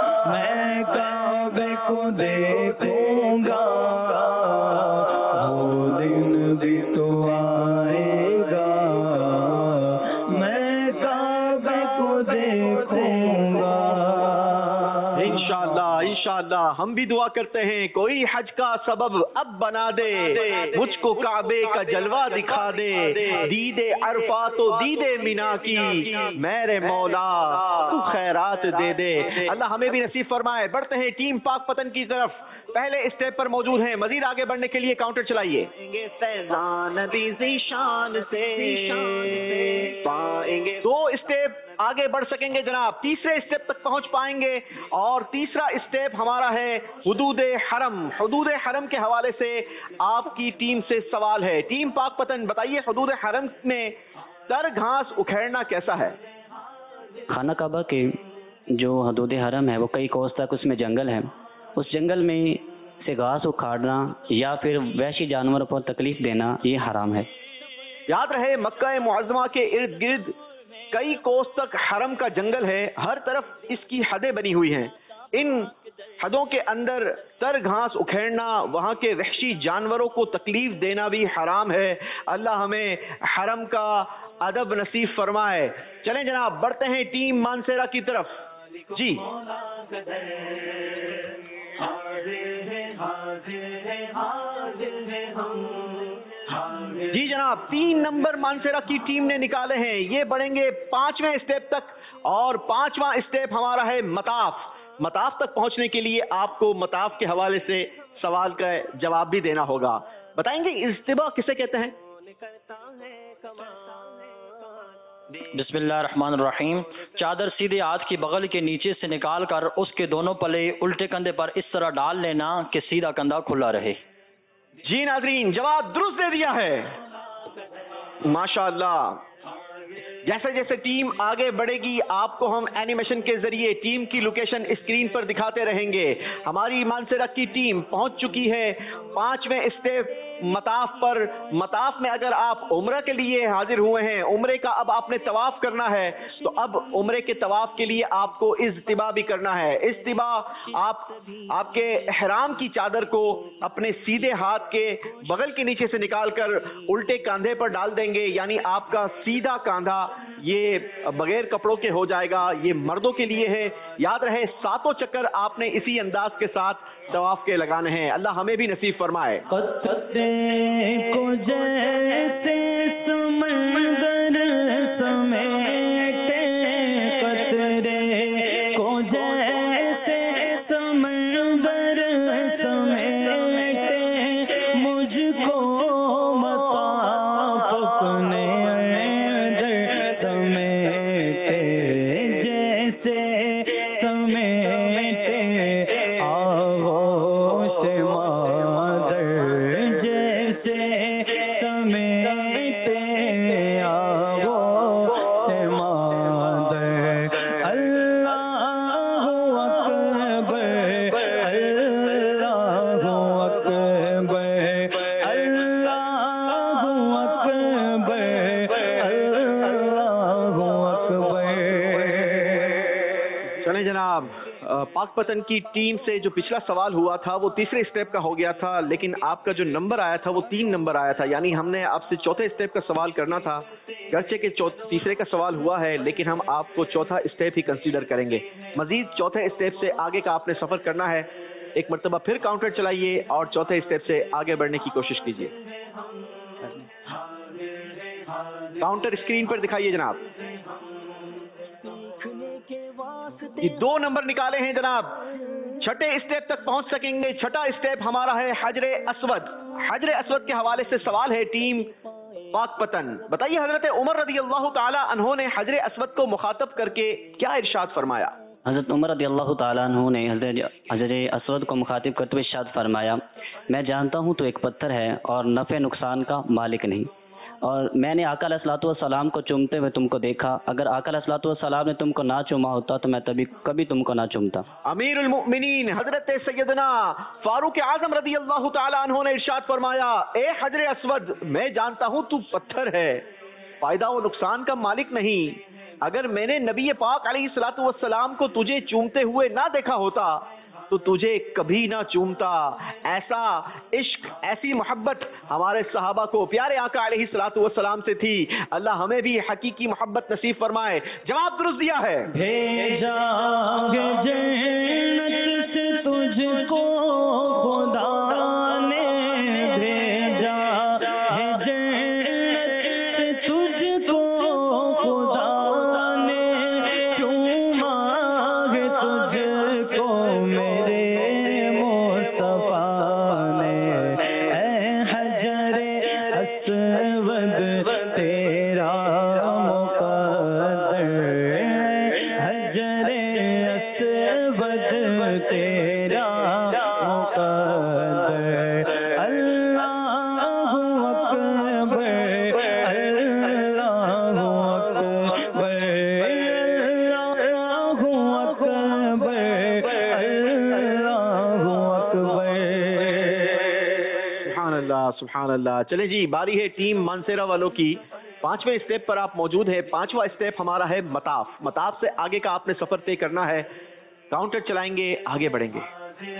देखूंगा वो हम भी दुआ करते हैं कोई हज का सबब अब बना दे, मुझको काबे का जलवा दिखा दे, दीदे अरफा तो दीदे मिना की, मेरे मौला तू खैरात दे दे। अल्लाह हमें भी नसीब फरमाए। बढ़ते हैं टीम पाक पतन की तरफ, पहले स्टेप पर मौजूद हैं। मजीद आगे बढ़ने के लिए काउंटर चलाइए। पाएंगे 2 स्टेप आगे बढ़ सकेंगे जनाब, तीसरे स्टेप तक पहुंच पाएंगे। और तीसरा स्टेप हमारा है हुदूद हरम। हुदूद हरम के हवाले से आपकी टीम से सवाल है। टीम पाक पतन बताइए, हुदूद हरम में तर घास उखेड़ना कैसा है? खाना काबा के जो हदूद हरम है वो कई कोस तक उसमें जंगल है, उस जंगल में से घास उखाड़ना या फिर वहशी जानवरों पर तकलीफ देना ये हराम है। याद रहे मक्का मुअज़्ज़मा के इर्द गिर्द कई कोस तक हरम का जंगल है, हर तरफ इसकी हदें बनी हुई हैं। इन हदों के अंदर तर घास उखेड़ना, वहाँ के वहशी जानवरों को तकलीफ देना भी हराम है। अल्लाह हमें हरम का अदब नसीब फरमाए। चलें जनाब, बढ़ते हैं टीम मानसेरा की तरफ। जी जी जनाब, 3 नंबर मानसेरा की टीम ने निकाले हैं। ये बढ़ेंगे 5वें स्टेप तक, और 5वां स्टेप हमारा है मताफ। मताफ तक पहुंचने के लिए आपको मताफ के हवाले से सवाल का जवाब भी देना होगा। बताएंगे इज्तिबा किसे कहते हैं? बिस्मिल्लाहिर्रहमानिर्रहीम। चादर सीधे हाथ की बगल के नीचे से निकाल कर उसके दोनों पल्ले उल्टे कंधे पर इस तरह डाल लेना कि सीधा कंधा खुला रहे। जी नाज़रीन, जवाब दुरुस्त दे दिया है, माशाअल्लाह। जैसे जैसे टीम आगे बढ़ेगी आपको हम एनिमेशन के जरिए टीम की लोकेशन स्क्रीन पर दिखाते रहेंगे। हमारी मानसेरा की टीम पहुंच चुकी है 5वें स्टेप मताफ पर। मताफ में अगर आप उम्रा के लिए हाजिर हुए हैं, उम्रे का अब आपने तवाफ करना है, तो अब उम्रे के तवाफ के लिए आपको इज्तिबा भी करना है। इज्तिबा आपके इहराम की चादर को अपने सीधे हाथ के बगल के नीचे से निकालकर उल्टे कांधे पर डाल देंगे, यानी आपका सीधा कांधा ये बगैर कपड़ों के हो जाएगा। ये मर्दों के लिए है। याद रहे 7 चक्कर आपने इसी अंदाज के साथ तवाफ के लगाने हैं। अल्लाह हमें भी नसीब फरमाए। को जैसे समंदर समेटे, कतरे को जैसे समंदर समेटे, मुझको मताफ अपने अंदर समेटे, जैसे समेटे आगोश मादर, जैसे समेटे आगोश मादर। अल्लाहु अकबर, अल्लाहु अकबर, अल्लाहु अकबर, अल्लाहु अकबर। चलें जनाब, पाक पतन की टीम से जो पिछला सवाल हुआ था वो तीसरे स्टेप का हो गया था, लेकिन आपका जो नंबर आया था वो 3 नंबर आया था, यानी हमने आपसे चौथे स्टेप का सवाल करना था। गर्चे के तीसरे का सवाल हुआ है, लेकिन हम आपको चौथा स्टेप ही कंसीडर करेंगे। मजीद चौथे स्टेप से आगे का आपने सफर करना है। एक मरतबा फिर काउंटर चलाइए और चौथे स्टेप से आगे बढ़ने की कोशिश कीजिए। काउंटर स्क्रीन पर दिखाइए जनाब। ये 2 नंबर निकाले हैं जनाब, छठे स्टेप तक पहुंच सकेंगे। छठा स्टेप हमारा है हजरे अस्वद। हजरे अस्वद के हवाले से सवाल है टीम पाक पतन। बताइए हजरत उमर रदी अल्लाह ताला अन्हो ने हजरे अस्वद को मुखातब करके क्या इरशाद फरमाया? हज़रत उमर रज़ी अल्लाह ताला अन्हु ने हज़रत अस्वद को मुखातिब करते हुए इरशाद फरमाया, मैं जानता हूँ तो एक पत्थर है और नफ़े नुकसान का मालिक नहीं, और मैंने आका अलैहिस्सलातु वस्सलाम को चूमते हुए तुमको देखा। अगर आका अलैहिस्सलातु वस्सलाम ने तुमको ना चूमा होता तो मैं कभी तुमको ना चूमता। अमीरुल मुमिनीन हजरत सैयदना फारूक आजम रज़ी अल्लाह ताला अन्हु ने इरशाद फरमाया, ए हजरे अस्वद, मैं जानता हूँ तू पत्थर है, फायदा व नुकसान का मालिक नहीं। अगर मैंने नबी पाक अलैहिस्सलातु वस्सलाम को तुझे चूमते हुए ना देखा होता तो तुझे कभी ना चूमता। ऐसा इश्क, ऐसी मोहब्बत हमारे सहाबा को प्यारे आका अलैहिस्सलातु वस्सलाम से थी। अल्लाह हमें भी हकीकी मोहब्बत नसीब फरमाए। जवाब दुरुस्त दिया है। भेजा जन्नत से तुझे تجھ کو خدا نے بھیجا ہے جنت سے تجھ کو خدا نے کیوں مانگے تجھ کو میرے مصطفیٰ نے اے حجر اسود تیرا مقدر حجر اسود تیرا مقدر اللہ اکبر اللہ اکبر اللہ اکبر اللہ اکبر. سبحان اللہ سبحان اللہ. چلیں جی، باری ہے ٹیم مانسیرا والوں کی. 5ویں اسٹیپ پر آپ موجود ہیں. 5واں اسٹیپ ہمارا ہے مطاف. مطاف سے آگے کا آپ نے سفر طے کرنا ہے. کاؤنٹر چلائیں گے، آگے بڑھیں گے.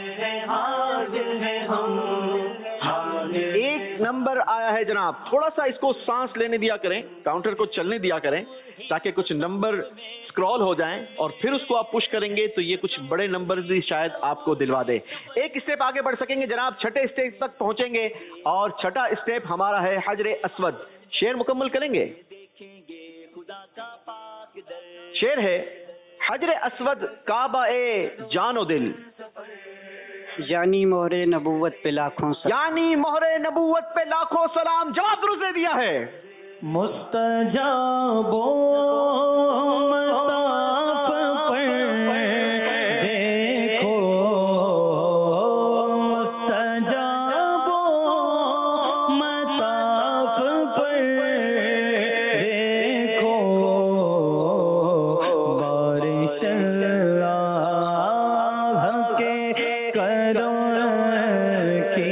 1 نمبر آیا ہے جناب. تھوڑا سا اس کو سانس لینے دیا کریں، کاؤنٹر کو چلنے دیا کریں تاکہ کچھ نمبر اسکرول ہو جائیں اور پھر اس کو آپ پش کریں گے تو یہ کچھ بڑے نمبر بھی شاید آپ کو دلوا دے. 1 اسٹیپ آگے بڑھ سکیں گے جناب. 6ٹھے اسٹیپ تک پہنچیں گے اور 6ٹھا اسٹیپ ہمارا ہے حجر اسود. شعر مکمل کریں گے. شعر ہے حجر اسود کعبہ اے جان و دل، یعنی مہر نبوت پہ لاکھوں سلام. یعنی مہر نبوت پہ لاکھوں سلام. جواب درست دے دیا ہے. مستجاب و مطاف پر دیکھو، مستجاب و مطاف پر دیکھو، بارش اللہ کے کرم کی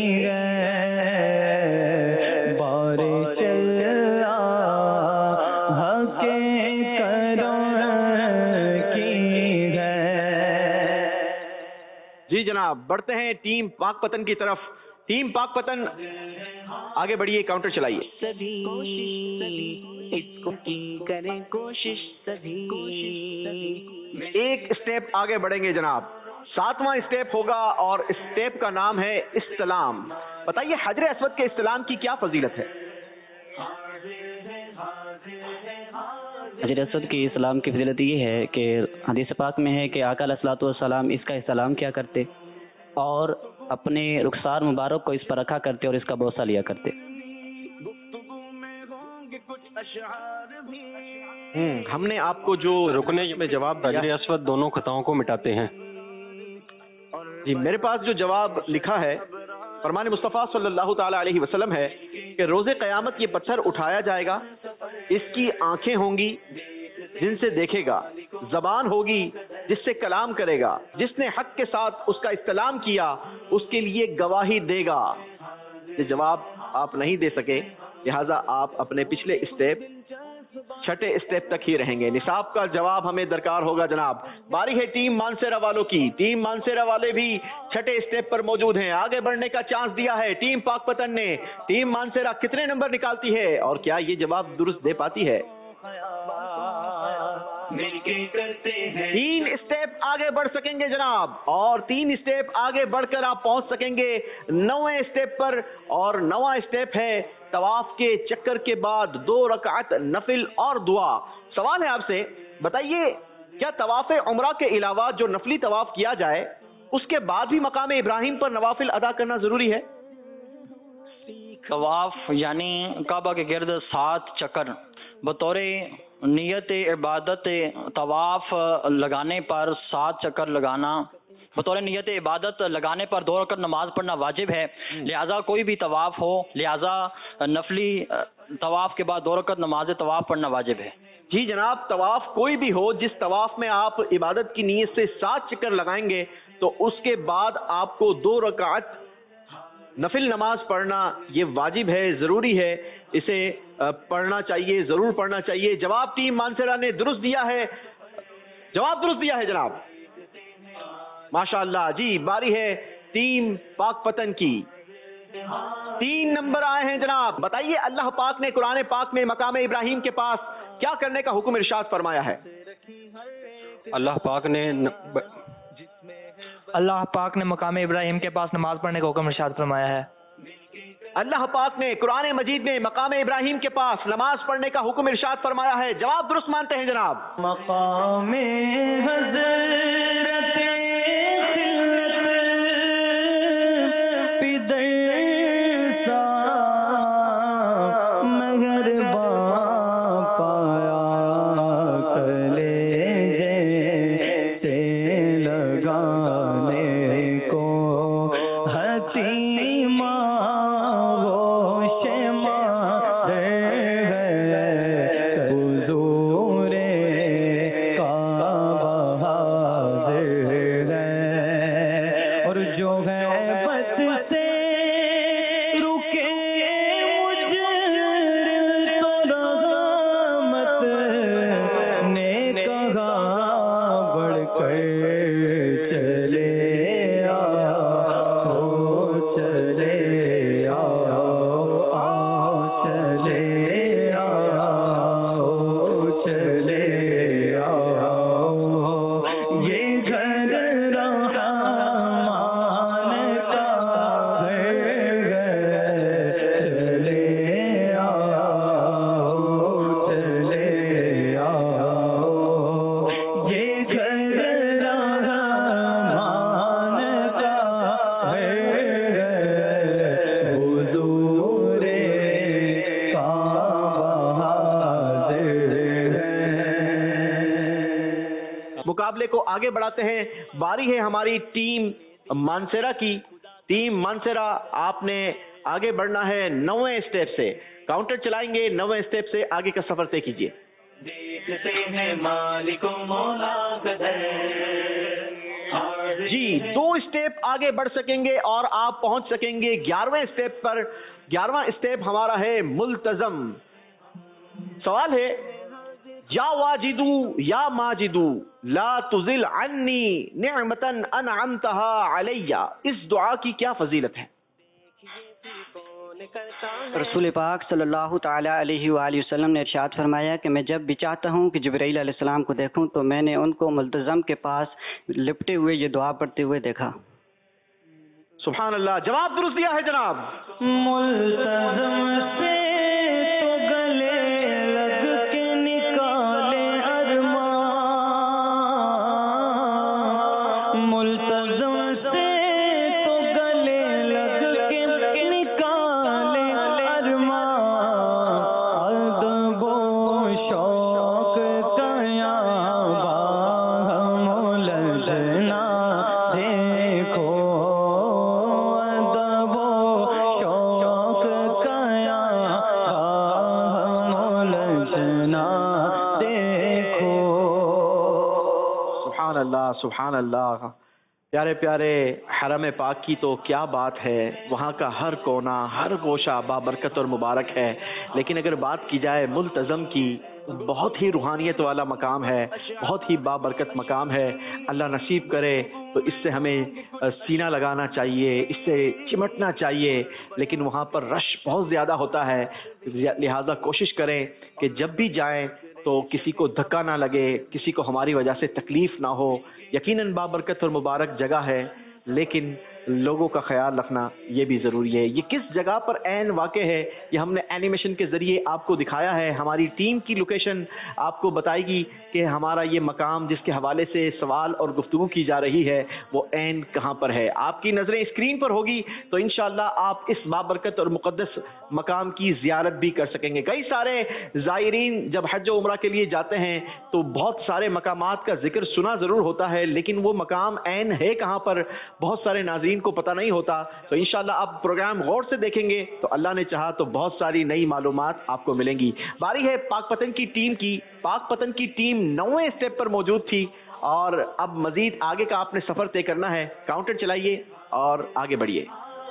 ہے، بارش جی جناب. بڑھتے ہیں ٹیم پاک پتن کی طرف. ٹیم پاک پتن آگے بڑھیے، کاؤنٹر چلائیے. سبھی اس کو کی کریں کوشش سبھی. 1 اسٹیپ آگے بڑھیں گے جناب. 7واں اسٹیپ ہوگا اور اسٹیپ کا نام ہے استلام. بتائیے حجر اسود کے استلام کی کیا فضیلت ہے؟ حجر اسود کی اسلام کی فضیلت یہ ہے کہ حدیث پاک میں ہے کہ آقا علیہ الصلوۃ والسلام اس کا استلام کیا کرتے اور اپنے رخسار مبارک کو اس پر رکھا کرتے اور اس کا بوسہ لیا کرتے. ہم نے آپ کو جو رکنے میں جواب حجر اسود دونوں خطاؤں کو مٹاتے ہیں. جی میرے پاس جو جواب لکھا ہے فرمان مصطفیٰ صلی اللہ تعالی علیہ وسلم ہے کہ روز قیامت یہ پتھر اٹھایا جائے گا، اس کی آنکھیں ہوں گی جن سے دیکھے گا، زبان ہوگی جس سے کلام کرے گا، جس نے حق کے ساتھ اس کا استلام کیا اس کے لیے گواہی دے گا. یہ جواب آپ نہیں دے سکے، لہذا آپ اپنے پچھلے اسٹیپ 6ٹھے اسٹیپ تک ہی رہیں گے. نصاب کا جواب ہمیں درکار ہوگا جناب. باری ہے ٹیم مانسیرا والوں کی. ٹیم مانسیرا والے بھی 6ٹھے اسٹیپ پر موجود ہیں. آگے بڑھنے کا چانس دیا ہے ٹیم پاک پتن نے. ٹیم مانسیرا کتنے نمبر نکالتی ہے اور کیا یہ جواب درست دے پاتی ہے؟ 3 اسٹیپ آگے بڑھ سکیں گے جناب اور 3 اسٹیپ آگے بڑھ کر آپ پہنچ سکیں گے 9ویں اسٹیپ پر. اور 9واں اسٹیپ ہے طواف کے چکر کے بعد 2 رکعت نفل اور دعا. سوال ہے آپ سے، بتائیے کیا طواف عمرہ کے علاوہ جو نفلی طواف کیا جائے اس کے بعد بھی مقام ابراہیم پر نوافل ادا کرنا ضروری ہے؟ طواف یعنی کعبہ کے گرد 7 چکر بطور نیت عبادت. طواف لگانے پر 7 چکر لگانا بطور نیت عبادت لگانے پر 2 رکعت نماز پڑھنا واجب ہے. لہذا کوئی بھی طواف ہو، لہذا نفلی طواف کے بعد 2 رکعت نماز طواف پڑھنا واجب ہے. جی جناب، طواف کوئی بھی ہو، جس طواف میں آپ عبادت کی نیت سے 7 چکر لگائیں گے تو اس کے بعد آپ کو 2 رکعت نفل نماز پڑھنا یہ واجب ہے، ضروری ہے. اسے پڑھنا چاہیے، ضرور پڑھنا چاہیے. جواب ٹیم مانسیرا نے درست دیا ہے. جواب درست دیا ہے جناب، ماشاءاللہ. جی باری ہے ٹیم پاک پتن کی. 3 نمبر آئے ہیں جناب. بتائیے اللہ پاک نے قرآن پاک میں مقام ابراہیم کے پاس کیا کرنے کا حکم ارشاد فرمایا ہے؟ اللہ پاک نے اللہ پاک نے مقام ابراہیم کے پاس نماز پڑھنے کا حکم ارشاد فرمایا ہے؟ اللہ پاک نے قرآن مجید میں مقام ابراہیم کے پاس نماز پڑھنے کا حکم ارشاد فرمایا ہے. جواب درست مانتے ہیں جناب؟ مقام حضرت مقابلے کو آگے بڑھاتے ہیں. باری ہے ہماری ٹیم مانسیرا کی. ٹیم مانسیرا آپ نے آگے بڑھنا ہے 9ویں اسٹیپ سے. کاؤنٹر چلائیں گے 9ویں اسٹیپ سے آگے کا سفر طے کیجیے. جی 2 اسٹیپ آگے بڑھ سکیں گے اور آپ پہنچ سکیں گے 11ویں اسٹیپ پر. 11واں اسٹیپ ہمارا ہے ملتزم. سوال ہے یا واجدو یا ماجدو لا تزل عنی نعمتا انعمتها علی. اس دعا کی کیا فضیلت ہے؟ رسول پاک صلی اللہ تعالی علیہ وآلہ وسلم نے ارشاد فرمایا کہ میں جب بھی چاہتا ہوں کہ جبرائیل علیہ السلام کو دیکھوں تو میں نے ان کو ملتزم کے پاس لپٹے ہوئے یہ دعا پڑھتے ہوئے دیکھا. سبحان اللہ. جواب درست دیا ہے جناب. ملتزم سے تو گلے لگ کے نکالے ارمان. ملتزم سے تو گلے لگ کے نکالے ارمان. ادب و شوق کیا باہم لجنا دیکھو. سبحان اللہ. پیارے پیارے حرم پاک کی تو کیا بات ہے. وہاں کا ہر کونا ہر گوشہ بابرکت اور مبارک ہے. لیکن اگر بات کی جائے ملتزم کی، بہت ہی روحانیت والا مقام ہے، بہت ہی بابرکت مقام ہے. اللہ نصیب کرے تو اس سے ہمیں سینہ لگانا چاہیے، اس سے چمٹنا چاہیے. لیکن وہاں پر رش بہت زیادہ ہوتا ہے، لہٰذا کوشش کریں کہ جب بھی جائیں تو کسی کو دھکا نہ لگے، کسی کو ہماری وجہ سے تکلیف نہ ہو. یقیناً بابرکت اور مبارک جگہ ہے، لیکن لوگوں کا خیال رکھنا یہ بھی ضروری ہے. یہ کس جگہ پر عین واقع ہے یہ ہم نے اینیمیشن کے ذریعے آپ کو دکھایا ہے. ہماری ٹیم کی لوکیشن آپ کو بتائے گی کہ ہمارا یہ مقام جس کے حوالے سے سوال اور گفتگو کی جا رہی ہے وہ عین کہاں پر ہے. آپ کی نظریں اسکرین پر ہوگی تو انشاءاللہ آپ اس بابرکت اور مقدس مقام کی زیارت بھی کر سکیں گے. کئی سارے زائرین جب حج و عمرہ کے لیے جاتے ہیں تو بہت سارے مقامات کا ذکر سنا ضرور ہوتا ہے، لیکن وہ مقام عین ہے کہاں پر بہت سارے ناظرین کو پتہ نہیں ہوتا. تو انشاءاللہ آپ پروگرام غور سے دیکھیں گے تو اللہ نے چاہا تو بہت ساری نئی معلومات آپ کو ملیں گی. باری ہے پاک پتن کی ٹیم کی. پاک پتن کی ٹیم 9ویں اسٹیپ پر موجود تھی اور اب مزید آگے کا آپ نے سفر طے کرنا ہے. کاؤنٹر چلائیے اور آگے بڑھیے.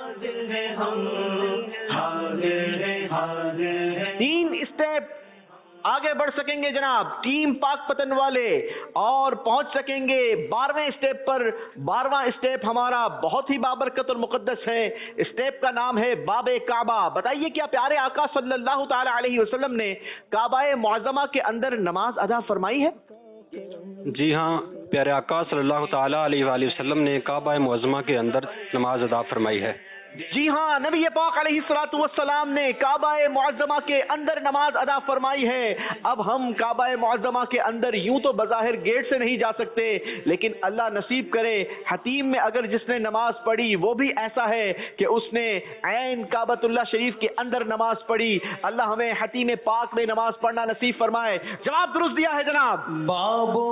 3 اسٹیپ آگے بڑھ سکیں گے جناب ٹیم پاک پتن والے اور پہنچ سکیں گے 12ویں اسٹیپ پر. 12واں اسٹیپ ہمارا بہت ہی بابرکت اور مقدس ہے. اسٹیپ کا نام ہے باب کعبہ. بتائیے کیا پیارے آقا صلی اللہ تعالی علیہ وسلم نے کعبہ معظمہ کے اندر نماز ادا فرمائی ہے؟ جی ہاں، پیارے آقا صلی اللہ تعالیٰ علیہ وآلہ وسلم نے کعبہ معظمہ کے اندر نماز ادا فرمائی ہے؟ جی ہاں، نبی پاک علیہ الصلوۃ والسلام نے کعبہ معظمہ کے اندر نماز ادا فرمائی ہے۔ اب ہم کعبہ معظمہ کے اندر یوں تو بظاہر گیٹ سے نہیں جا سکتے، لیکن اللہ نصیب کرے حتیم میں اگر جس نے نماز پڑھی وہ بھی ایسا ہے کہ اس نے عین کعبۃ اللہ شریف کے اندر نماز پڑھی۔ اللہ ہمیں حتیم پاک میں نماز پڑھنا نصیب فرمائے۔ جواب درست دیا ہے جناب۔ بابو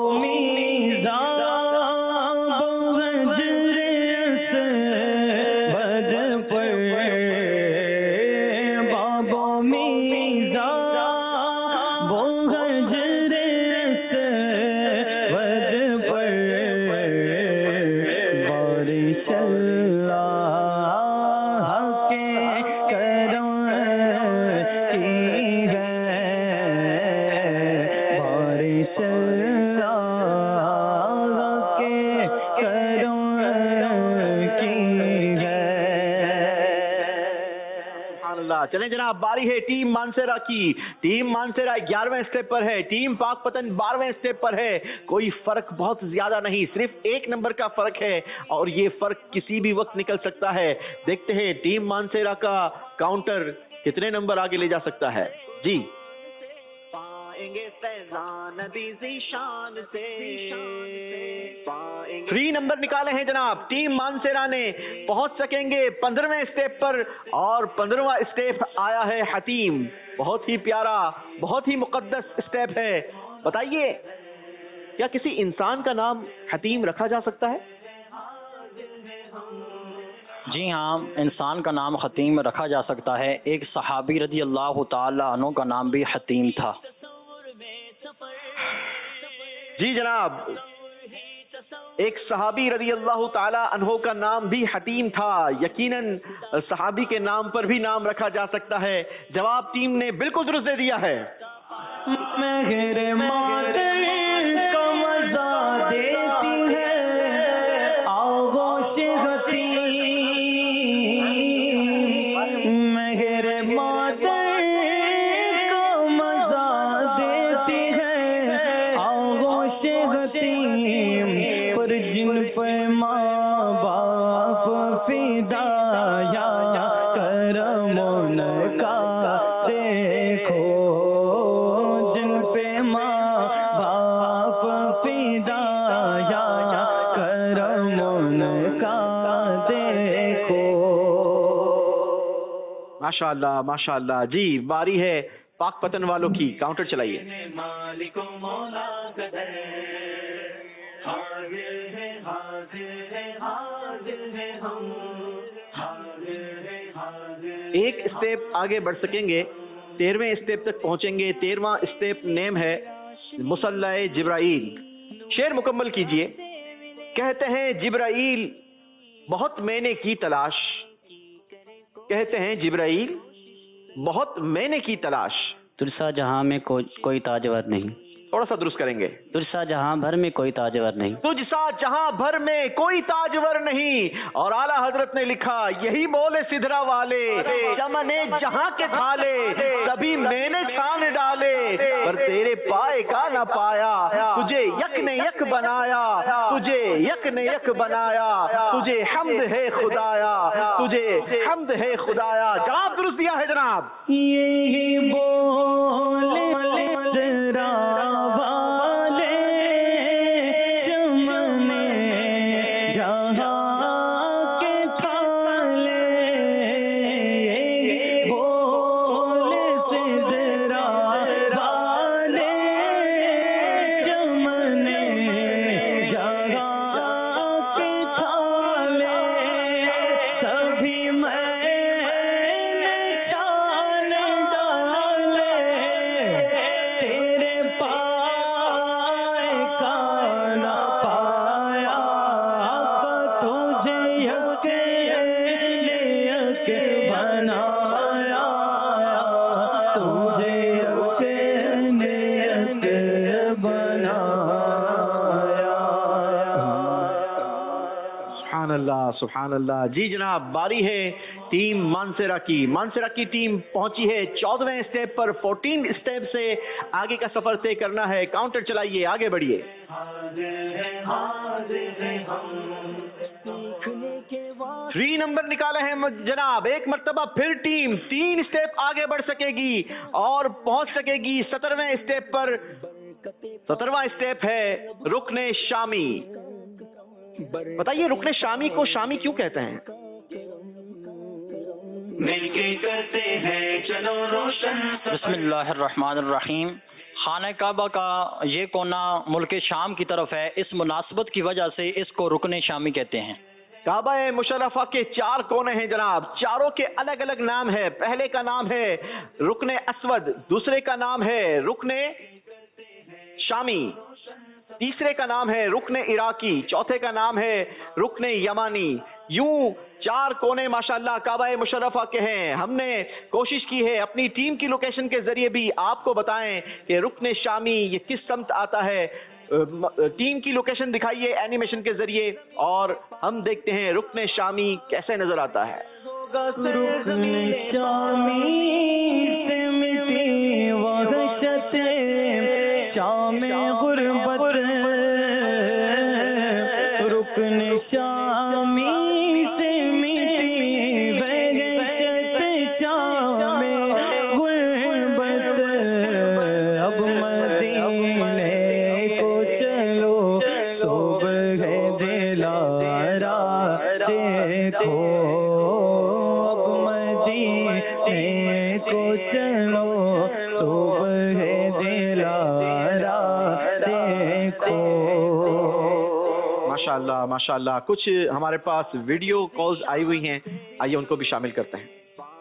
چلیں جناب، باری ہے ٹیم مانسیرا کی۔ ٹیم مانسیرا 11ویں اسٹیپ پر ہے، ٹیم پاک پتن 12ویں اسٹیپ پر ہے۔ کوئی فرق بہت زیادہ نہیں، صرف 1 نمبر کا فرق ہے اور یہ فرق کسی بھی وقت نکل سکتا ہے۔ دیکھتے ہیں ٹیم مانسیرا کا کاؤنٹر کتنے نمبر آگے لے جا سکتا ہے۔ جی 3 نمبر نکالے ہیں جناب، ٹیم مانسیرا نے پہنچ سکیں گے 15ویں اسٹیپ پر، اور 15واں اسٹیپ آیا ہے حتیم۔ بہت ہی پیارا، بہت ہی مقدس اسٹیپ ہے۔ بتائیے کیا کسی انسان کا نام حتیم رکھا جا سکتا ہے؟ جی ہاں، انسان کا نام حتیم رکھا جا سکتا ہے۔ ایک صحابی رضی اللہ تعالی عنہ کا نام بھی حتیم تھا۔ جی جناب، ایک صحابی رضی اللہ تعالی عنہ کا نام بھی حتیم تھا۔ یقیناً صحابی کے نام پر بھی نام رکھا جا سکتا ہے۔ جواب ٹیم نے بالکل درست دے دیا ہے۔ ماشاء اللہ ماشاء اللہ۔ جی باری ہے پاک پتن والوں کی، کاؤنٹر چلائیے۔ ایک اسٹیپ آگے بڑھ سکیں گے، 13ویں اسٹیپ تک پہنچیں گے۔ 13واں اسٹیپ نیم ہے مصلی جبرائیل۔ شعر مکمل کیجئے۔ کہتے ہیں جبرائیل بہت میں نے کی تلاش، کہتے ہیں جبرائیل بہت میں نے کی تلاش، ترسا جہاں میں کوئی تاجور نہیں، تھوڑا سا درست کریں گے۔ ترسا جہاں بھر میں کوئی تاجور نہیں، تجھ سا جہاں بھر میں کوئی تاجور نہیں۔ اور اعلیٰ حضرت نے لکھا یہی بولے سدھرا والے، چمن جہاں کے تھالے سبھی میں نے چھان ڈالے، پر تیرے پائے کا نہ پایا، تجھے یک نے یک بنایا، تجھے یک نے یک بنایا، تجھے حمد ہے خدایا، تجھے حمد ہے خدایا۔ جواب درست دیا ہے جناب۔ یہی بولے سبحان اللہ. جی جناب, باری ہے ٹیم مانسیرا کی. مانسیرا کی ٹیم پہنچی ہے 14ویں اسٹیپ پر. 14 اسٹیپ سے آگے کا سفر طے کرنا ہے. کاؤنٹر چلائیے, آگے بڑھیے. 3 نمبر نکالے ہیں جناب. ایک مرتبہ پھر ٹیم 3 اسٹیپ آگے بڑھ سکے گی اور پہنچ سکے گی 17ویں اسٹیپ پر. 17واں اسٹیپ ہے رکن شامی. بتائیے رکن شامی کو شامی کیوں کہتے ہیں؟ بسم اللہ الرحمن الرحیم. خانہ کعبہ کا یہ کونا ملک شام کی طرف ہے, اس مناسبت کی وجہ سے اس کو رکن شامی کہتے ہیں. کعبہ مشرفہ کے 4 کونے ہیں جناب. چاروں کے الگ الگ نام ہے. پہلے کا نام ہے رکن اسود, دوسرے کا نام ہے رکن شامی, تیسرے کا نام ہے رکن عراقی, چوتھے کا نام ہے رکن یمانی. یوں 4 کونے ماشاءاللہ کعبہ مشرفہ کے ہیں. ہم نے کوشش کی ہے اپنی ٹیم کی لوکیشن کے ذریعے بھی آپ کو بتائیں کہ رکن شامی یہ کس سمت آتا ہے. ٹیم کی لوکیشن دکھائیے اینیمیشن کے ذریعے اور ہم دیکھتے ہیں رکن شامی کیسے نظر آتا ہے. رکن شامی سے مٹی وحشت شام غربت, رکن شامی سے مٹی وحشت شام غربت. اب مدینے کو چلو صبح دلارا دیکھو, اب مدینے کو چلو صبح دلارا دیکھو. ماشاءاللہ ماشاءاللہ. کچھ ہمارے پاس ویڈیو کالز آئی ہوئی ہیں, آئیے ان کو بھی شامل کرتے ہیں.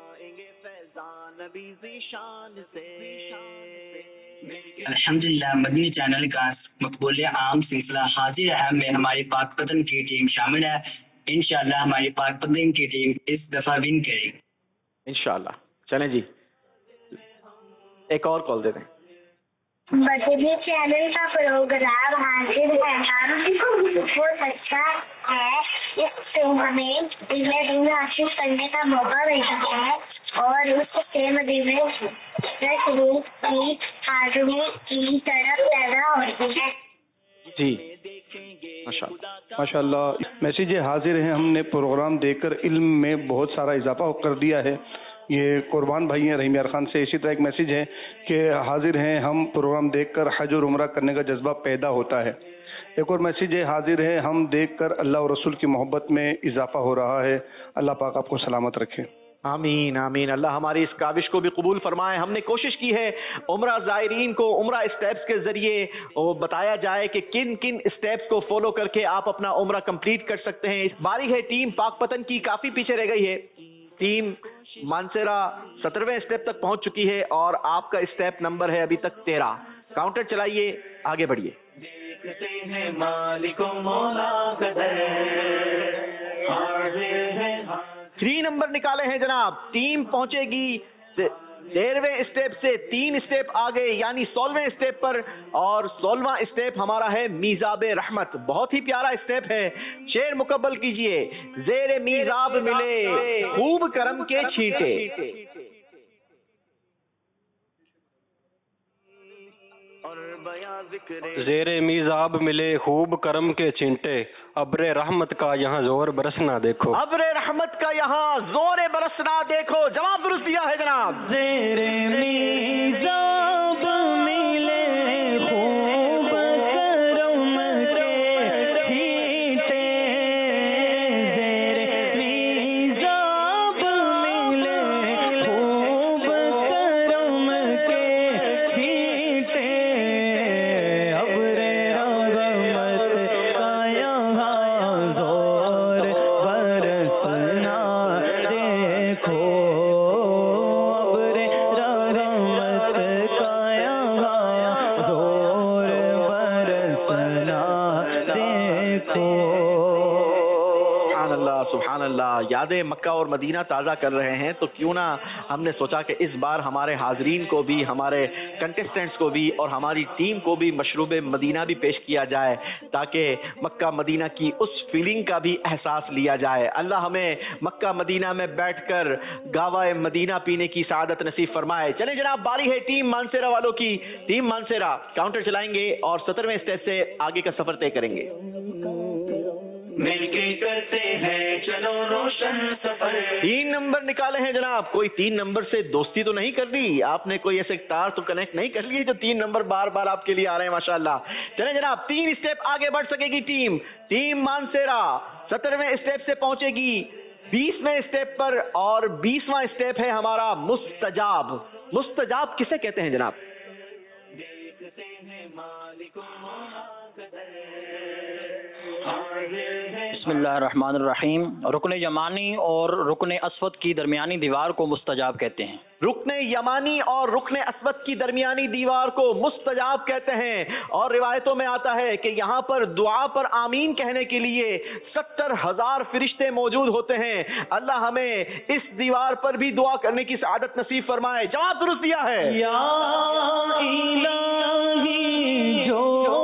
الحمدللہ مدنی چینل کا مقبول عام سلسلہ حاضر ہے میں ہماری پاک پتن کی ٹیم شامل ہے. انشاءاللہ ہماری پاک پتن کی ٹیم اس دفعہ ون کرے گی انشاءاللہ. چلیں جی, ایک اور کال دے دیں. مدنی چینل کا پروگرام حاضر ہے, بہت اچھا ہے. اس سے ہمیں دین حاصل کرنے کا موقع ملتا ہے اور اس سے مدینے کی حاضری کی طرف پیدا ہوتی ہے. جی ماشاءاللہ. میسیج حاضر ہیں, ہم نے پروگرام دیکھ کر علم میں بہت سارا اضافہ کر دیا ہے. یہ قربان بھائی ہیں رحیم یار خان سے. اسی طرح ایک میسیج ہے کہ حاضر ہیں ہم, پروگرام دیکھ کر حج اور عمرہ کرنے کا جذبہ پیدا ہوتا ہے. ایک اور میسیج ہے حاضر ہے ہم دیکھ کر اللہ اور رسول کی محبت میں اضافہ ہو رہا ہے. اللہ پاک آپ کو سلامت رکھے. آمین آمین. اللہ ہماری اس کاوش کو بھی قبول فرمائے. ہم نے کوشش کی ہے عمرہ زائرین کو عمرہ اسٹیپس کے ذریعے بتایا جائے کہ کن کن اسٹیپس کو فالو کر کے آپ اپنا عمرہ کمپلیٹ کر سکتے ہیں. اس باری ہے ٹیم پاک پتن کی کافی پیچھے رہ گئی ہے. ٹیم مانسیرا 17ویں اسٹیپ تک پہنچ چکی ہے اور آپ کا اسٹیپ نمبر ہے ابھی تک 13. کاؤنٹر چلائیے, آگے بڑھیے. 3 نمبر نکالے ہیں جناب. ٹیم پہنچے گی 13ویں اسٹیپ سے 3 اسٹیپ آگے یعنی 16ویں اسٹیپ پر, اور 16واں اسٹیپ ہمارا ہے میزاب رحمت. بہت ہی پیارا اسٹیپ ہے. شعر مکمل کیجئے. زیر میزاب ملے خوب کرم کے چھینٹے, زیر میزاب ملے خوب کرم کے چنٹے, ابر رحمت کا یہاں زور برسنا دیکھو. ابر رحمت کا یہاں زور برسنا دیکھو. جواب درست دیا ہے جناب. زیر میزاب ملے خوب کرم کے چھینٹے, زیر میزاب ملے خوب کرم کے چھینٹے, ابر رحمت کا یہاں زور برسنا دیکھو, ابر यादें मक्का और मदीना ताज़ा कर रहे हैं, तो क्यों ना हमने सोचा कि इस बार हमारे हाजरीन को भी, हमारे कंटेस्टेंट्स को भी और हमारी टीम को भी मशरूब मदीना भी पेश किया जाए, ताकि मक्का मदीना की उस फीलिंग का भी एहसास लिया जाए। अल्लाह हमें मक्का मदीना में बैठकर गावा मदीना पीने की सआदत नसीब फरमाए। चले जनाब, बारी है टीम मानसेरा वालों की। टीम मानसेरा काउंटर चलाएंगे और 17वें स्टेज से आगे का सफर तय करेंगे। मिलके करते हैं चलो रोशन सफर। 3 नंबर निकाले हैं जनाब। कोई 3 नंबर से दोस्ती तो नहीं कर दी आपने? कोई ऐसे तार तो कनेक्ट नहीं कर लिए जो 3 नंबर बार बार आपके लिए आ रहे हैं? माशाल्लाह। चले जनाब, 3 स्टेप आगे बढ़ सकेगी टीम मानसेरा। 17वें स्टेप से पहुंचेगी 20वें स्टेप पर, और 20वां स्टेप है हमारा मुस्तजाब। मुस्तजाब किसे कहते हैं जनाब? बिस्मिल्लाहिर्रहमानिर्रहीम। रुकन यमानी और रुकन अस्वद की दरमियानी दीवार को मुस्तजाब कहते हैं। रुकन यमानी और रुकन अस्वद की दरमियानी दीवार को मुस्तजाब कहते हैं। और रिवायतों में आता है कि यहाँ पर दुआ पर आमीन कहने के लिए 70,000 फरिश्ते मौजूद होते हैं। अल्लाह हमें इस दीवार पर भी दुआ करने की सआदत नसीब फरमाए। जवाब दुरुस्त दिया है। या इलाही जो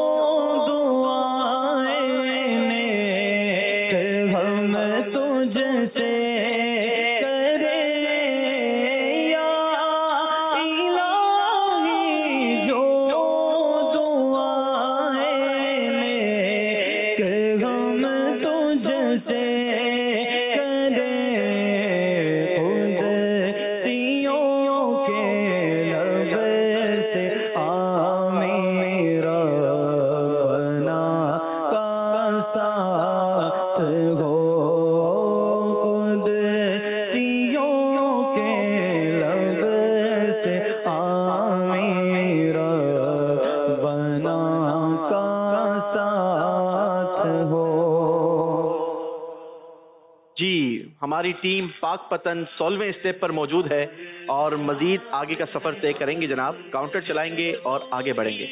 हमारी टीम पाक पतन 16वें स्टेप पर मौजूद है और मजीद आगे का सफर तय करेंगे जनाब। काउंटर चलाएंगे और आगे बढ़ेंगे।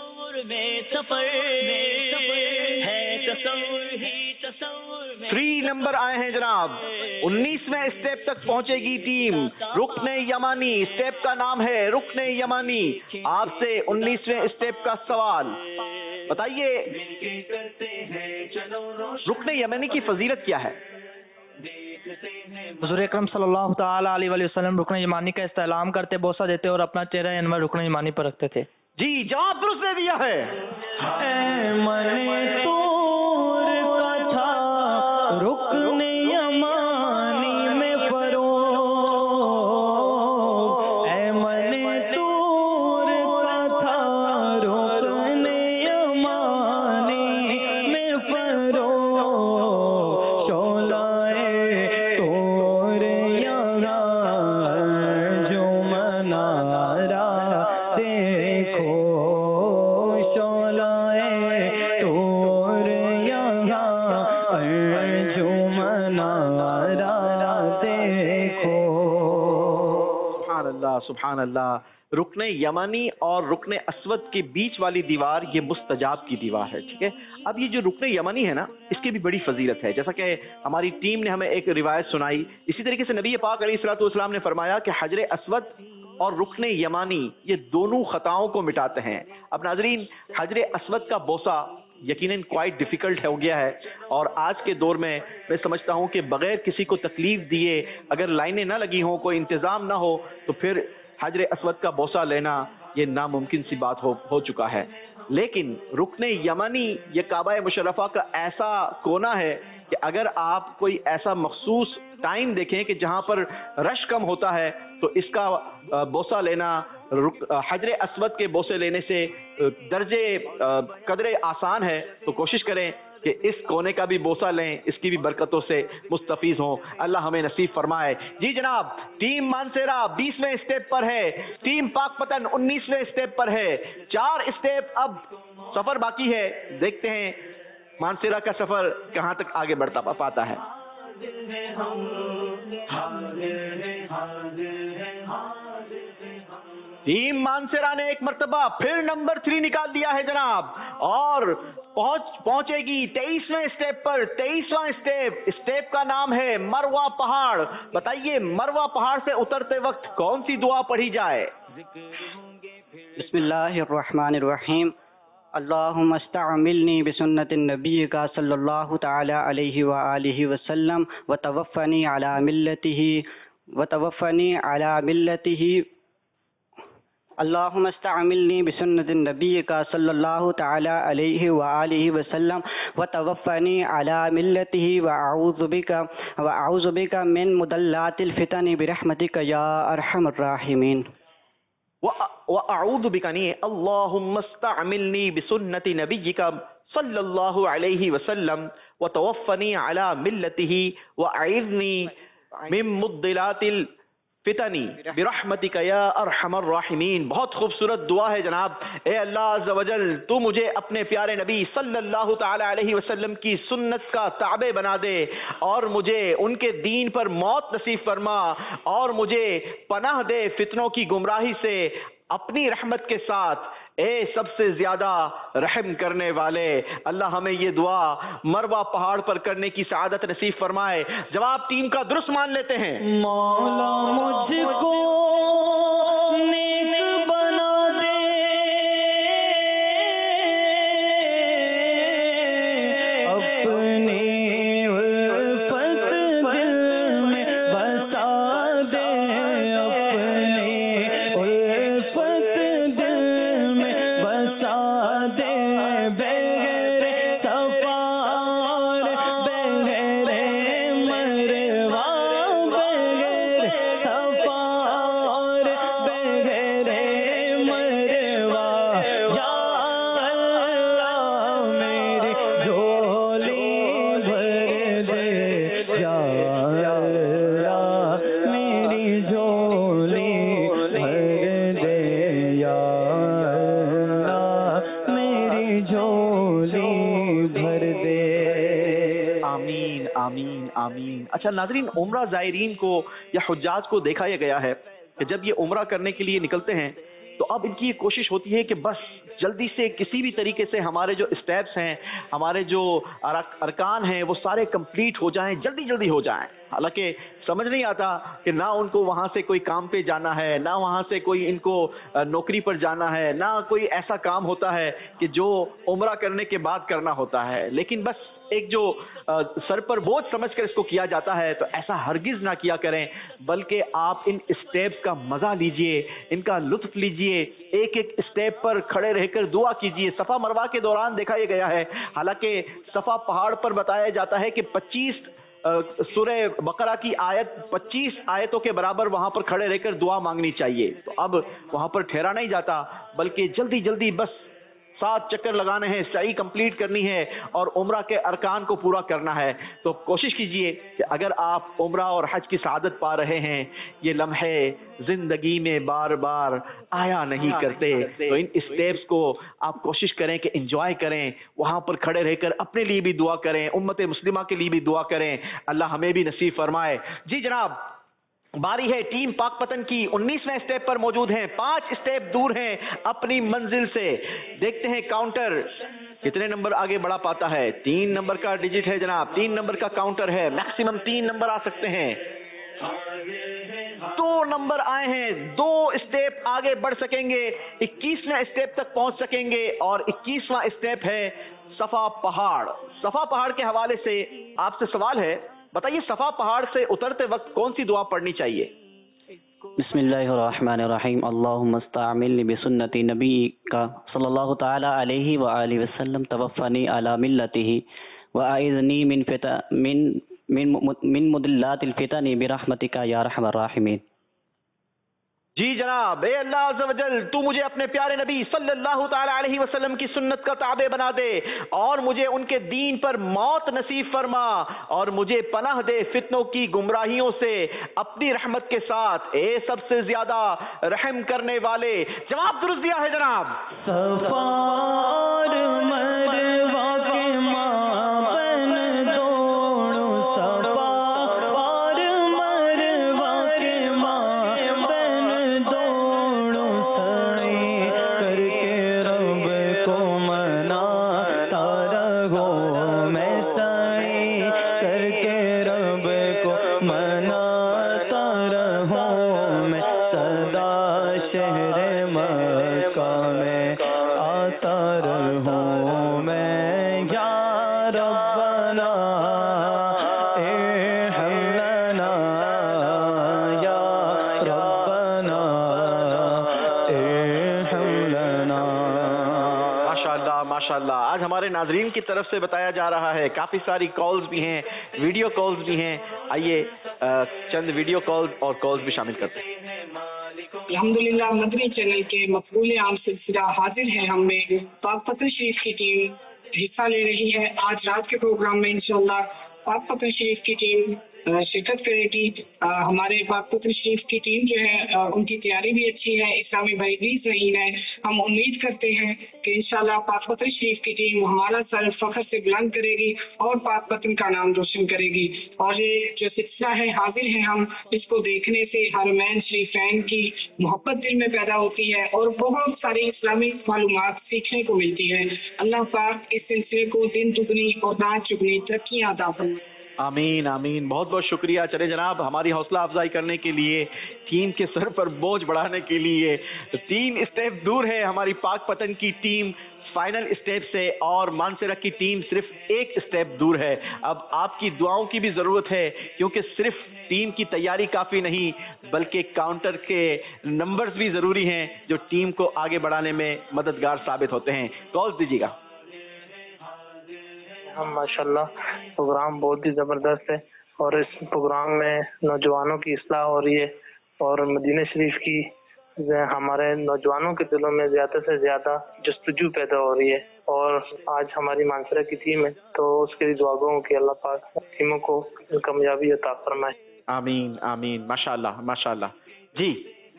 3 नंबर आए हैं जनाब। 19वें स्टेप तक पहुंचेगी टीम रुकने यमानी। स्टेप का नाम है रुकने यमानी। आपसे 19वें स्टेप का सवाल, बताइए रुकने यमानी की फजीलत क्या है? हुज़ूर अकरम सल्लल्लाहु तआला अलैहि वसल्लम रुकन यमानी का इस्तेलाम करते, बोसा देते और अपना चेहरा अनवर रुकन यमानी पर रखते थे। जी, जवाब दुरुस्त दे दिया है। रुकन यमानी में फरो तूर का था, रुकन यमानी में फरो सुभान अल्लाह। रुकने यमानी और रुकने अस्वद के बीच वाली दीवार ये मुस्तजाब की दीवार है, ठीक है। अब ये जो रुकने यमानी है ना, इसकी भी बड़ी फजीलत है। जैसा कि हमारी टीम ने हमें एक रिवायत सुनाई, इसी तरीके से नबी पाक अलैहिस्सलातु वस्सलाम ने फरमाया कि हजर अस्वद और रुकने यमानी ये दोनों खताओं को मिटाते हैं। अब नाजरीन, हजर अस्वद का बोसा यकीनन क्वाइट डिफिकल्ट हो गया है, और आज के दौर में मैं समझता हूँ कि बगैर किसी को तकलीफ दिए अगर लाइनें ना लगी हों, कोई इंतज़ाम ना हो, तो फिर हजर अस्वद का बोसा लेना ये नामुमकिन सी बात हो चुका है। लेकिन रुकने यमानी ये काबा मुशर्रफा का ऐसा कोना है कि अगर आप कोई ऐसा मखसूस टाइम देखें कि जहाँ पर रश कम होता है, तो इसका बोसा लेना हजर अस्वद के बोसे लेने से दर्जे कदरे आसान है। तो कोशिश करें कि इस कोने का भी बोसा लें, इसकी भी बरकतों से मुस्तफीज हों। अल्लाह हमें नसीब फरमाए। जी जनाब, टीम मानसेरा 20वें स्टेप पर है, टीम पाक पतन 19वें स्टेप पर है। 4 स्टेप अब सफर बाकी है। देखते हैं मानसेरा का सफर कहां तक आगे बढ़ता पाता है। टीम मानसेरा ने एक मर्तबा फिर नंबर 3 निकाल दिया है जनाब। اور پہنچے گی 23ویں اسٹیپ پر. 23واں اسٹیپ کا نام ہے مروا پہاڑ. بتائیے مروا پہاڑ سے اترتے وقت کون سی دعا پڑھی جائے؟ بسم اللہ الرحمن الرحیم. اللہم استعملنی بسنت النبی کا صلی اللہ تعالی علیہ وآلہ وسلم وتوفنی علی ملتہ. اللہم استعملنی بسنت النبی کا صلی اللہ تعالی علیہ وآلہ وسلم وتوفنی علی ملتہ واعوذ بک من مضلات الفتن برحمتک یا ارحم الراحمین. وَأَعُوذُ بِكَ اللَّهُمَّ اسْتَعْمِلْنِي بِسُنَّةِ نَبِيِّكَ صلی اللہ علیہ وسلم وتوفنی علی ملتہ وَأَعِذْنِي مِن مُضِّلَاتِ الفتن برحمتک یا ارحم الراحمین. بہت خوبصورت دعا ہے جناب. اے اللہ عز و جل تو مجھے اپنے پیارے نبی صلی اللہ تعالی علیہ وسلم کی سنت کا تابع بنا دے اور مجھے ان کے دین پر موت نصیب فرما اور مجھے پناہ دے فتنوں کی گمراہی سے اپنی رحمت کے ساتھ. اے سب سے زیادہ رحم کرنے والے اللہ ہمیں یہ دعا مروا پہاڑ پر کرنے کی سعادت نصیب فرمائے. جواب ٹیم کا درست مان لیتے ہیں. مولا مجھ کو نیک بنا دے اپنی الفت دل میں بسا دے اپنی الفت دل میں بسا دے بغیر سفار بغیر مروا بغیر سفار بغیر مروا یا اللہ میری جھولی بھر دے یا اللہ میری جھولی بھر دے یا اللہ میری جھولی بھر دے. آمین آمین آمین. اچھا ناظرین، عمرہ زائرین کو یا حجاج کو دیکھا یہ گیا ہے کہ جب یہ عمرہ کرنے کے لیے نکلتے ہیں تو اب ان کی یہ کوشش ہوتی ہے کہ بس جلدی سے کسی بھی طریقے سے ہمارے جو اسٹیپس ہیں، ہمارے جو ارکان ہیں وہ سارے کمپلیٹ ہو جائیں، جلدی جلدی ہو جائیں. حالانکہ سمجھ نہیں آتا کہ نہ ان کو وہاں سے کوئی کام پہ جانا ہے، نہ وہاں سے کوئی ان کو نوکری پر جانا ہے، نہ کوئی ایسا کام ہوتا ہے کہ جو عمرہ کرنے کے بعد کرنا ہوتا ہے. لیکن بس ایک جو سر پر بوجھ سمجھ کر اس کو کیا جاتا ہے تو ایسا ہرگز نہ کیا کریں، بلکہ آپ ان اسٹیپس کا مزہ لیجئے، ان کا لطف لیجئے، ایک ایک اسٹیپ پر کھڑے رہ کر دعا کیجئے. صفا مروہ کے دوران دیکھا یہ گیا ہے، حالانکہ صفا پہاڑ پر بتایا جاتا ہے کہ 25 سورہ بقرہ کی آیت 25 آیتوں کے برابر وہاں پر کھڑے رہ کر دعا مانگنی چاہیے. تو اب وہاں پر ٹھہرا نہیں جاتا بلکہ جلدی جلدی بس 7 چکر لگانے ہیں، سعی کمپلیٹ کرنی ہے اور عمرہ کے ارکان کو پورا کرنا ہے. تو کوشش کیجئے کہ اگر آپ عمرہ اور حج کی سعادت پا رہے ہیں، یہ لمحے زندگی میں بار بار آیا نہیں کرتے، تو ان اسٹیپس کو آپ کوشش کریں کہ انجوائے کریں، وہاں پر کھڑے رہ کر اپنے لیے بھی دعا کریں، امت مسلمہ کے لیے بھی دعا کریں. اللہ ہمیں بھی نصیب فرمائے. جی جناب، باری ہے ٹیم پاک پتن کی. 19ویں اسٹیپ پر موجود ہیں، 5 اسٹیپ دور ہیں اپنی منزل سے. دیکھتے ہیں کاؤنٹر کتنے نمبر آگے بڑھا پاتا ہے. 3 نمبر کا ڈیجٹ ہے جناب، 3 نمبر کا کاؤنٹر ہے، میکسیمم 3 نمبر آ سکتے ہیں. 2 نمبر آئے ہیں، 2 اسٹیپ آگے بڑھ سکیں گے، 21ویں اسٹیپ تک پہنچ سکیں گے اور 21واں اسٹیپ ہے صفا پہاڑ. صفا پہاڑ کے حوالے سے آپ سے سوال ہے، بتائیے صفا پہاڑ سے اترتے وقت کون سی دعا پڑھنی چاہیے؟ بسم اللہ الرحمن الرحیم. اللہم استعملنی بسنت نبیک صلی اللہ تعالی علیہ وآلہ وسلم توفنی علی ملتہ واعذنی من مضلات الفتن برحمتک یا ارحم الراحمین. جی جناب، اے اللہ عز و جل تو مجھے اپنے پیارے نبی صلی اللہ تعالی علیہ وسلم کی سنت کا تابع بنا دے اور مجھے ان کے دین پر موت نصیب فرما اور مجھے پناہ دے فتنوں کی گمراہیوں سے اپنی رحمت کے ساتھ. اے سب سے زیادہ رحم کرنے والے. جواب درست دیا ہے جناب. سفار مروا کے مابین دوڑوں صفا اور مروا کے مابین دوڑوں سعی کر کے رب کو منا माशाअल्लाह। आज हमारे नाजरीन की तरफ से बताया जा रहा है, काफ़ी सारी कॉल्स भी हैं, वीडियो कॉल्स भी हैं। आइए चंद वीडियो कॉल्स और कॉल्स भी शामिल करते हैं। अल्हम्दुलिल्लाह मदनी चैनल के मकबूल आम सिलसिला हाजिर है हम में पाक पतन शरीफ की टीम हिस्सा ले रही है। आज रात के प्रोग्राम में इंशाअल्लाह पाक पतन शरीफ की टीम शिरकत करेगी। हमारे पाक पतन शरीफ की टीम जो है उनकी तैयारी भी अच्छी है, इस्लामी भाई भी सही है। हम उम्मीद करते हैं कि इंशाल्लाह पाक पतन शरीफ की टीम हमारा सर फख्र से बुलंद करेगी और पाक पतन का नाम रोशन करेगी। और ये जो सिलसिला है हाजिर हैं हम, इसको देखने से हरमैन शरीफैन की मोहब्बत दिल में पैदा होती है और बहुत सारी इस्लामी मालूमात सीखने को मिलती है। अल्लाह पाक इस सिलसिले को दिन दुगनी और रात चुगनी तरक्कियां अता फरमाए। आमीन आमीन। बहुत बहुत शुक्रिया। चले जनाब, हमारी हौसला अफजाई करने के लिए, टीम के सर पर बोझ बढ़ाने के लिए 3 स्टेप दूर है हमारी पाक पतन की टीम फाइनल स्टेप से, और मानसरा की टीम सिर्फ 1 स्टेप दूर है। अब आपकी दुआओं की भी ज़रूरत है, क्योंकि सिर्फ टीम की तैयारी काफ़ी नहीं बल्कि काउंटर के नंबर्स भी ज़रूरी हैं जो टीम को आगे बढ़ाने में मददगार साबित होते हैं। कॉल्स दीजिएगा। माशाल्लाह प्रोग्राम बहुत ही ज़बरदस्त है और इस प्रोग्राम में नौजवानों की इस्लाह हो रही है और मदीना शरीफ की हमारे नौजवानों के दिलों में ज़्यादा से ज़्यादा जस्तजू पैदा हो रही है। और आज हमारी मानसरा की टीम है तो उसके लिए दुआ गो कि अल्लाह पाक टीमों को कामयाबी अता फरमाए। आमीन आमीन। माशाल्लाह माशाल्लाह। जी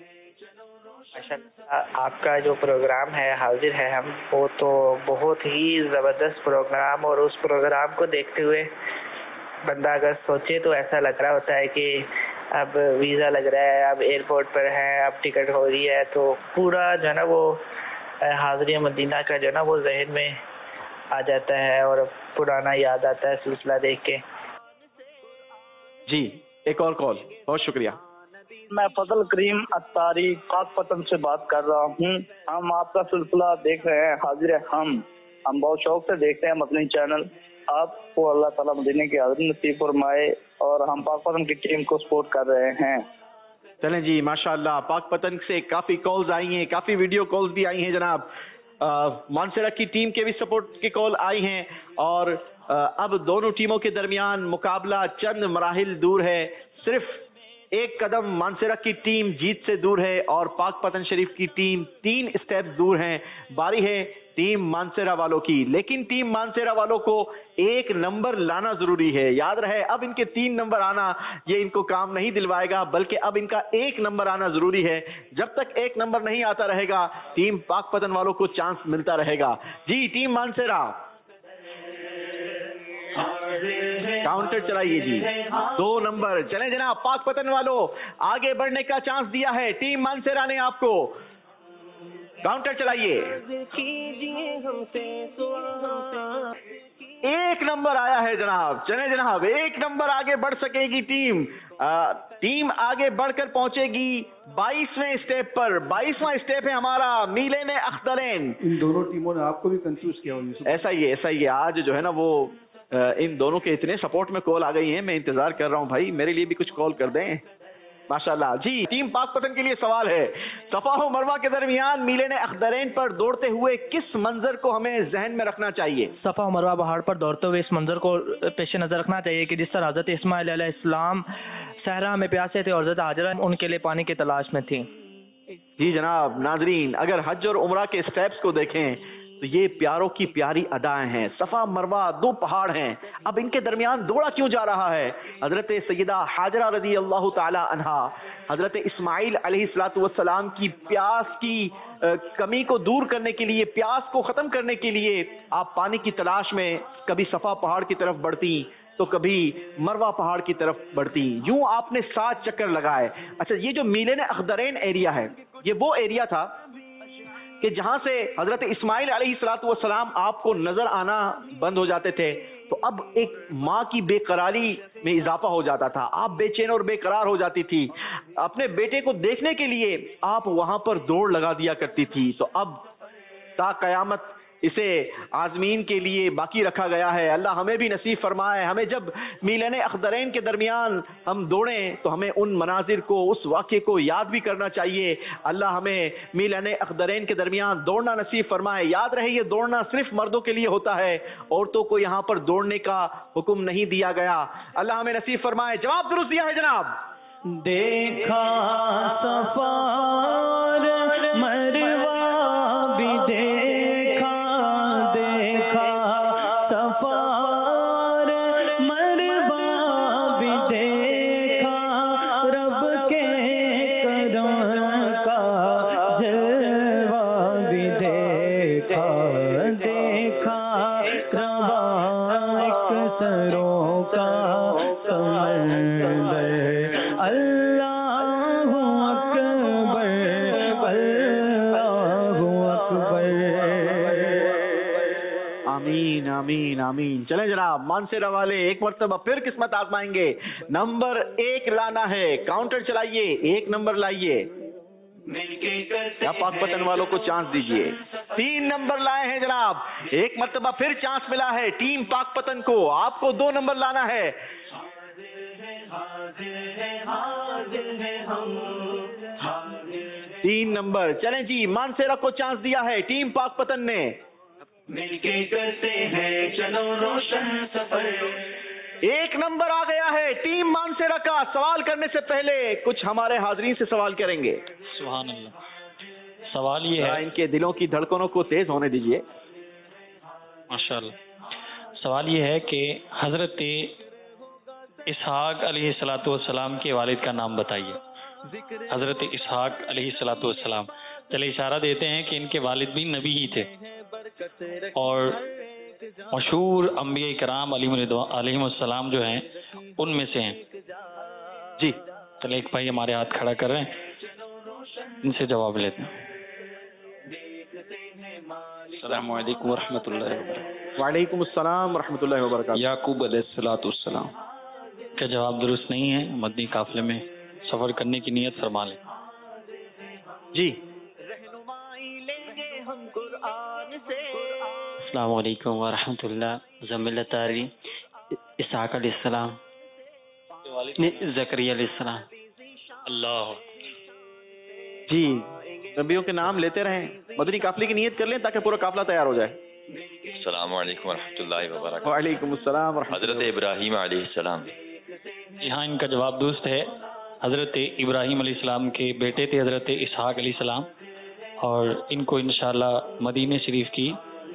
आपका जो प्रोग्राम है हाजिर है हम, वो तो बहुत ही ज़बरदस्त प्रोग्राम, और उस प्रोग्राम को देखते हुए बंदा अगर सोचे तो ऐसा लग रहा होता है कि अब वीज़ा लग रहा है, अब एयरपोर्ट पर है, अब टिकट हो रही है, तो पूरा जो है ना वो हाज़िरी मदीना का जो है ना वो जहन में आ जाता है और पुराना याद आता है सिलसिला देख के। जी एक और कॉल। बहुत शुक्रिया। मैं फजल करीम अत्तारी पाक पतन से बात कर रहा हूँ। हम आपका सिलसिला देख रहे हैं, हाजिर है हम बहुत शौक से देखते हैं अपने चैनल। आपको अल्लाह ताला मदीने की हाज़िरी नसीब फरमाए और हम पाक पतन की टीम को सपोर्ट कर रहे हैं। चलें जी माशाल्लाह। पाक पतन से काफ़ी कॉल्स आई हैं, काफ़ी वीडियो कॉल्स भी आई हैं जनाब। मानसरा की टीम के भी सपोर्ट की कॉल आई हैं और अब दोनों टीमों के दरमियान मुकाबला चंद मराहिल दूर है। सिर्फ 1 कदम मानसरा की टीम जीत से दूर है और पाक पतन शरीफ की टीम 3 स्टेप दूर है। बारी है टीम मानसरा वालों की, लेकिन टीम मानसरा वालों को 1 नंबर लाना जरूरी है। याद रहे, अब इनके 3 नंबर आना ये इनको काम नहीं दिलवाएगा, बल्कि अब इनका 1 नंबर आना जरूरी है। जब तक 1 नंबर नहीं आता रहेगा टीम पाक पतन वालों को चांस मिलता रहेगा। जी टीम मानसरा काउंटर चलाइए जी। 2 नंबर। चले जनाब, पाक पतन वालों आगे बढ़ने का चांस दिया है टीम मानसरा ने आपको। काउंटर चलाइए। 1 नंबर आया है जनाब। चले जनाब, 1 नंबर आगे बढ़ सकेगी टीम। टीम आगे बढ़कर पहुंचेगी 22वें स्टेप पर। 22वां स्टेप है हमारा मीलेन अख्तरैन। इन दोनों टीमों ने आपको भी कंफ्यूज किया होगा। ऐसा ही है, ऐसा ही है। आज जो है ना वो इन दोनों के इतने सपोर्ट में कॉल आ गई हैं, मैं इंतजार कर रहा हूं भाई मेरे लिए भी कुछ कॉल कर दें। माशाल्लाह। जी टीम पाक पतन के लिए सवाल है, सफा व मरवा के दरमियान मीलेन अख्तरैन पर दौड़ते हुए किस मंजर को हमें जहन में रखना चाहिए? सफा व मरवा पहाड़ पर दौड़ते हुए इस मंजर को पेश नजर रखना चाहिए कि जिस तरह हजरत इस्माइल अलैहिस्सलाम सहरा में प्यासे थे और हजरत हाजरा उनके लिए पानी की तलाश में थी। जी जनाब। नाजरीन, अगर हज और उम्रा के स्टेप्स को देखें तो ये प्यारों की प्यारी अदाएं हैं। सफा मरवा 2 पहाड़ हैं, अब इनके दरमियान दौड़ा क्यों जा रहा है? हजरत सैयदा हाजरा रज़ी अल्लाह ताला अन्हा हजरत इस्माइल अलैहिस्सलातु वस्सलाम की प्यास की कमी को दूर करने के लिए, प्यास को खत्म करने के लिए आप पानी की तलाश में कभी सफा पहाड़ की तरफ बढ़ती तो कभी मरवा पहाड़ की तरफ बढ़ती। यूं आपने 7 चक्कर लगाए। अच्छा, ये जो मीलेन अख्तरैन एरिया है, ये वो एरिया था कि जहां से हजरत इस्माइल अलैहिस्सलातु वस्सलाम आपको नजर आना बंद हो जाते थे, तो अब एक माँ की बेकरारी में इजाफा हो जाता था। आप बेचैन और बेकरार हो जाती थी। अपने बेटे को देखने के लिए आप वहां पर दौड़ लगा दिया करती थी। तो अब ता कयामत इसे आज़मीन के लिए बाकी रखा गया है। अल्लाह हमें भी नसीब फरमाए, हमें जब मीलान अख्दरैन के दरमियान हम दौड़ें तो हमें उन मनाजिर को, उस वाक़े को याद भी करना चाहिए। अल्लाह हमें मीलान अख्दरैन के दरमियान दौड़ना नसीब फरमाए। याद रहे ये दौड़ना सिर्फ मर्दों के लिए होता है, औरतों को यहाँ पर दौड़ने का हुक्म नहीं दिया गया। अल्लाह हमें नसीब फरमाए। जवाब दुरुस्त दिया है जनाब। देखा सफार मरवा भी देखा, देखा सफार मरवा भी देखा, रब के करम का जलवा भी देखा, देखा रवाइक सरों का समंदर। अल्लाहु अकबर, अल्लाहु अकबर। आमीन आमीन आमीन। चलें जनाब, मानसेरा वाले एक मरतबा फिर किस्मत आजमाएंगे। नंबर 1 लाना है, काउंटर चलाइए, 1 नंबर लाइए या पाकपतन वालों को चांस दीजिए। 3 नंबर लाए हैं जनाब, एक मरतबा फिर चांस मिला है टीम पाकपतन को। आपको 2 नंबर लाना है। 3 नंबर। चलें जी, मानसेरा को चांस दिया है टीम पाकपतन ने। मिलके करते हैं चलो रोशन सफर। 1 नंबर आ गया है टीम मानसेरा का। सवाल करने से पहले कुछ हमारे हाजरीन से सवाल करेंगे। सुभान अल्लाह। सवाल ये है, इनके दिलों की धड़कनों को तेज होने दीजिए। माशाअल्लाह। सवाल ये है कि हजरत इसहाक अलैहिस्सलाम के वालिद का नाम बताइए। हजरत इसहाक अलैहिस्सलाम। चले इशारा देते हैं कि इनके वालिद भी नबी ही थे और मशहूर अंबिया कराम अलैहिस्सलाम जो हैं उनमें से हैं जी। चले एक भाई हमारे हाथ खड़ा कर रहे हैं, इनसे जवाब लेते हैं। अस्सलामु अलैकुम वरहमतुल्लाहि वबरकातुहू। वालेकुम अस्सलाम वरहमतुल्लाहि वबरकातुहू। याकूब अलैहिस्सलाम। क्या जवाब दुरुस्त नहीं है? मदनी काफिले में सफर करने की नियत फरमा लें जी। अस्सलामु अलैकुम वरहमतुल्लाह। ज़मील तारी इसहाक अलैहिस्सलाम, ज़करिया अलैहिस्सलाम। अल्लाह जी, नबियों के नाम लेते रहें। मदनी काफिले की नियत कर लें ताकि पूरा काफिला तैयार हो जाए। अस्सलामु अलैकुम वरहमतुल्लाहि वबरकातुहू। वालेकुम अस्सलाम वरहमतुल्लाह। हजरत इब्राहीम अलैहिस्सलाम। जी हाँ, इनका जवाब दुरुस्त है। हजरत इब्राहीम अलैहिस्सलाम के बेटे थे हजरत इसहाक अलैहिस्सलाम और इनको इंशाअल्लाह मदीने शरीफ की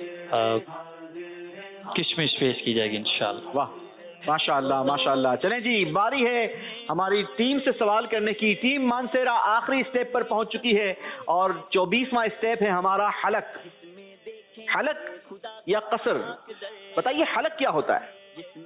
किशमिश पेश की जाएगी इंशाअल्लाह। वाह, माशाअल्लाह माशाअल्लाह। चलें जी, बारी है हमारी टीम से सवाल करने की। टीम मानसेरा आखिरी स्टेप पर पहुंच चुकी है और 24वां स्टेप है हमारा हलक। हलक या कसर, बताइए हलक क्या होता है?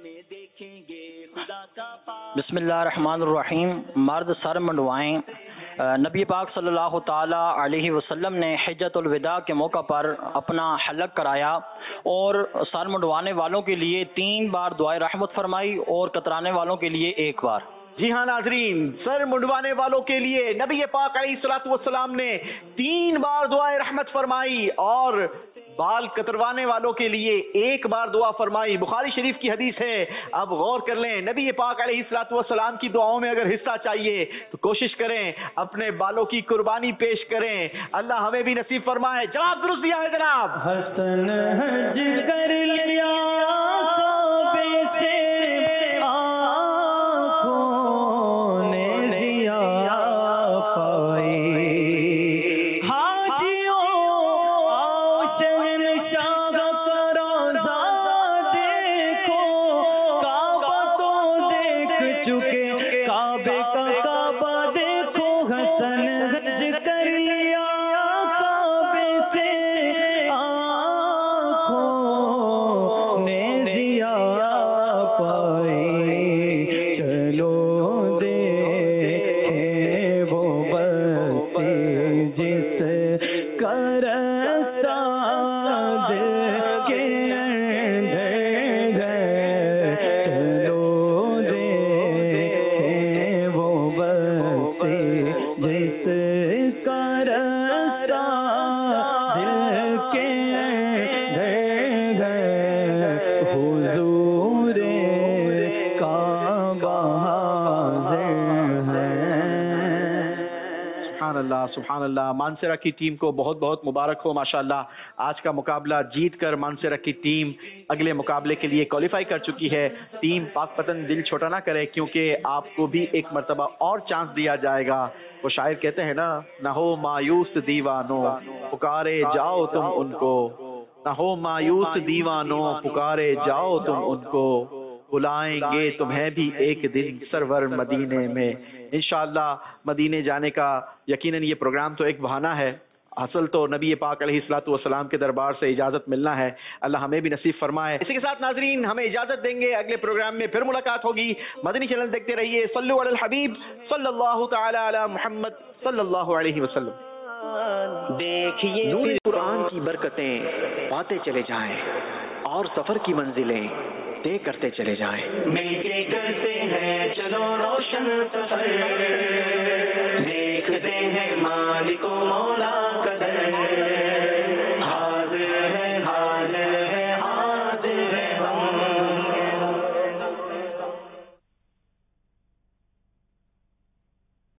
बिस्मिल्लाहिर्रहमानिर्रहीम। मर्द सर मंडवाएं। नबी पाक सल्लल्लाहु ताला अलैहि वसल्लम ने हिज्जतुल विदा के मौका पर अपना हलक कराया और सर मुंडवाने वालों के लिए 3 बार दुआए रहमत फरमाई और कतराने वालों के लिए 1 बार। जी हाँ नाजरीन, सर मुंडवाने वालों के लिए नबी पाक अलैहिस्सलातु वस्सलाम ने 3 बार दुआए रहमत फरमाई और बाल कतरवाने वालों के लिए 1 बार दुआ फरमाई। बुखारी शरीफ की हदीस है। अब गौर कर लें, नबी पाक अलैहिस्सलातु वस्सलाम की दुआओं में अगर हिस्सा चाहिए तो कोशिश करें अपने बालों की कुर्बानी पेश करें। अल्लाह हमें भी नसीब फरमाए। जवाब दुरुस्त दिया है जनाब। हसन हज कर लिया सुभान अल्लाह। मानसेरा की टीम को बहुत बहुत मुबारक हो माशाअल्लाह। आज का मुकाबला जीत कर मानसेरा की टीम अगले मुकाबले के लिए क्वालिफाई कर चुकी है। टीम पाकपतन दिल छोटा ना करे, क्योंकि आपको भी एक मर्तबा और चांस दिया जाएगा। वो शायर कहते हैं ना हो मायूस दीवानो पुकारे जाओ तुम उनको, ना हो मायूस दीवानो पुकारे जाओ तुम उनको, बुलाएंगे तुम्हें भी एक दिन सरवर मदीने में। इंशाअल्लाह मदीने जाने का यकीनन ये प्रोग्राम तो एक बहाना है, असल तो नबी पाक अलैहिस्सलातु वस्सलाम के दरबार से इजाजत मिलना है। अल्लाह हमें भी नसीब फरमाए। इसी के साथ नाजरीन हमें इजाजत देंगे, अगले प्रोग्राम में फिर मुलाकात होगी। मदनी चैनल देखते रहिए। सल्लु अलल हबीब सल्लल्लाहु तआला अला मुहम्मद सल्लल्लाहु अलैहि वसल्लम। देखिए नूर कुरान की बरकतें पाते चले जाएं और सफर की मंजिलें तय करते चले जाएं। मिलके करते हैं चलो रोशन सफर, देखते हैं मालिको मौला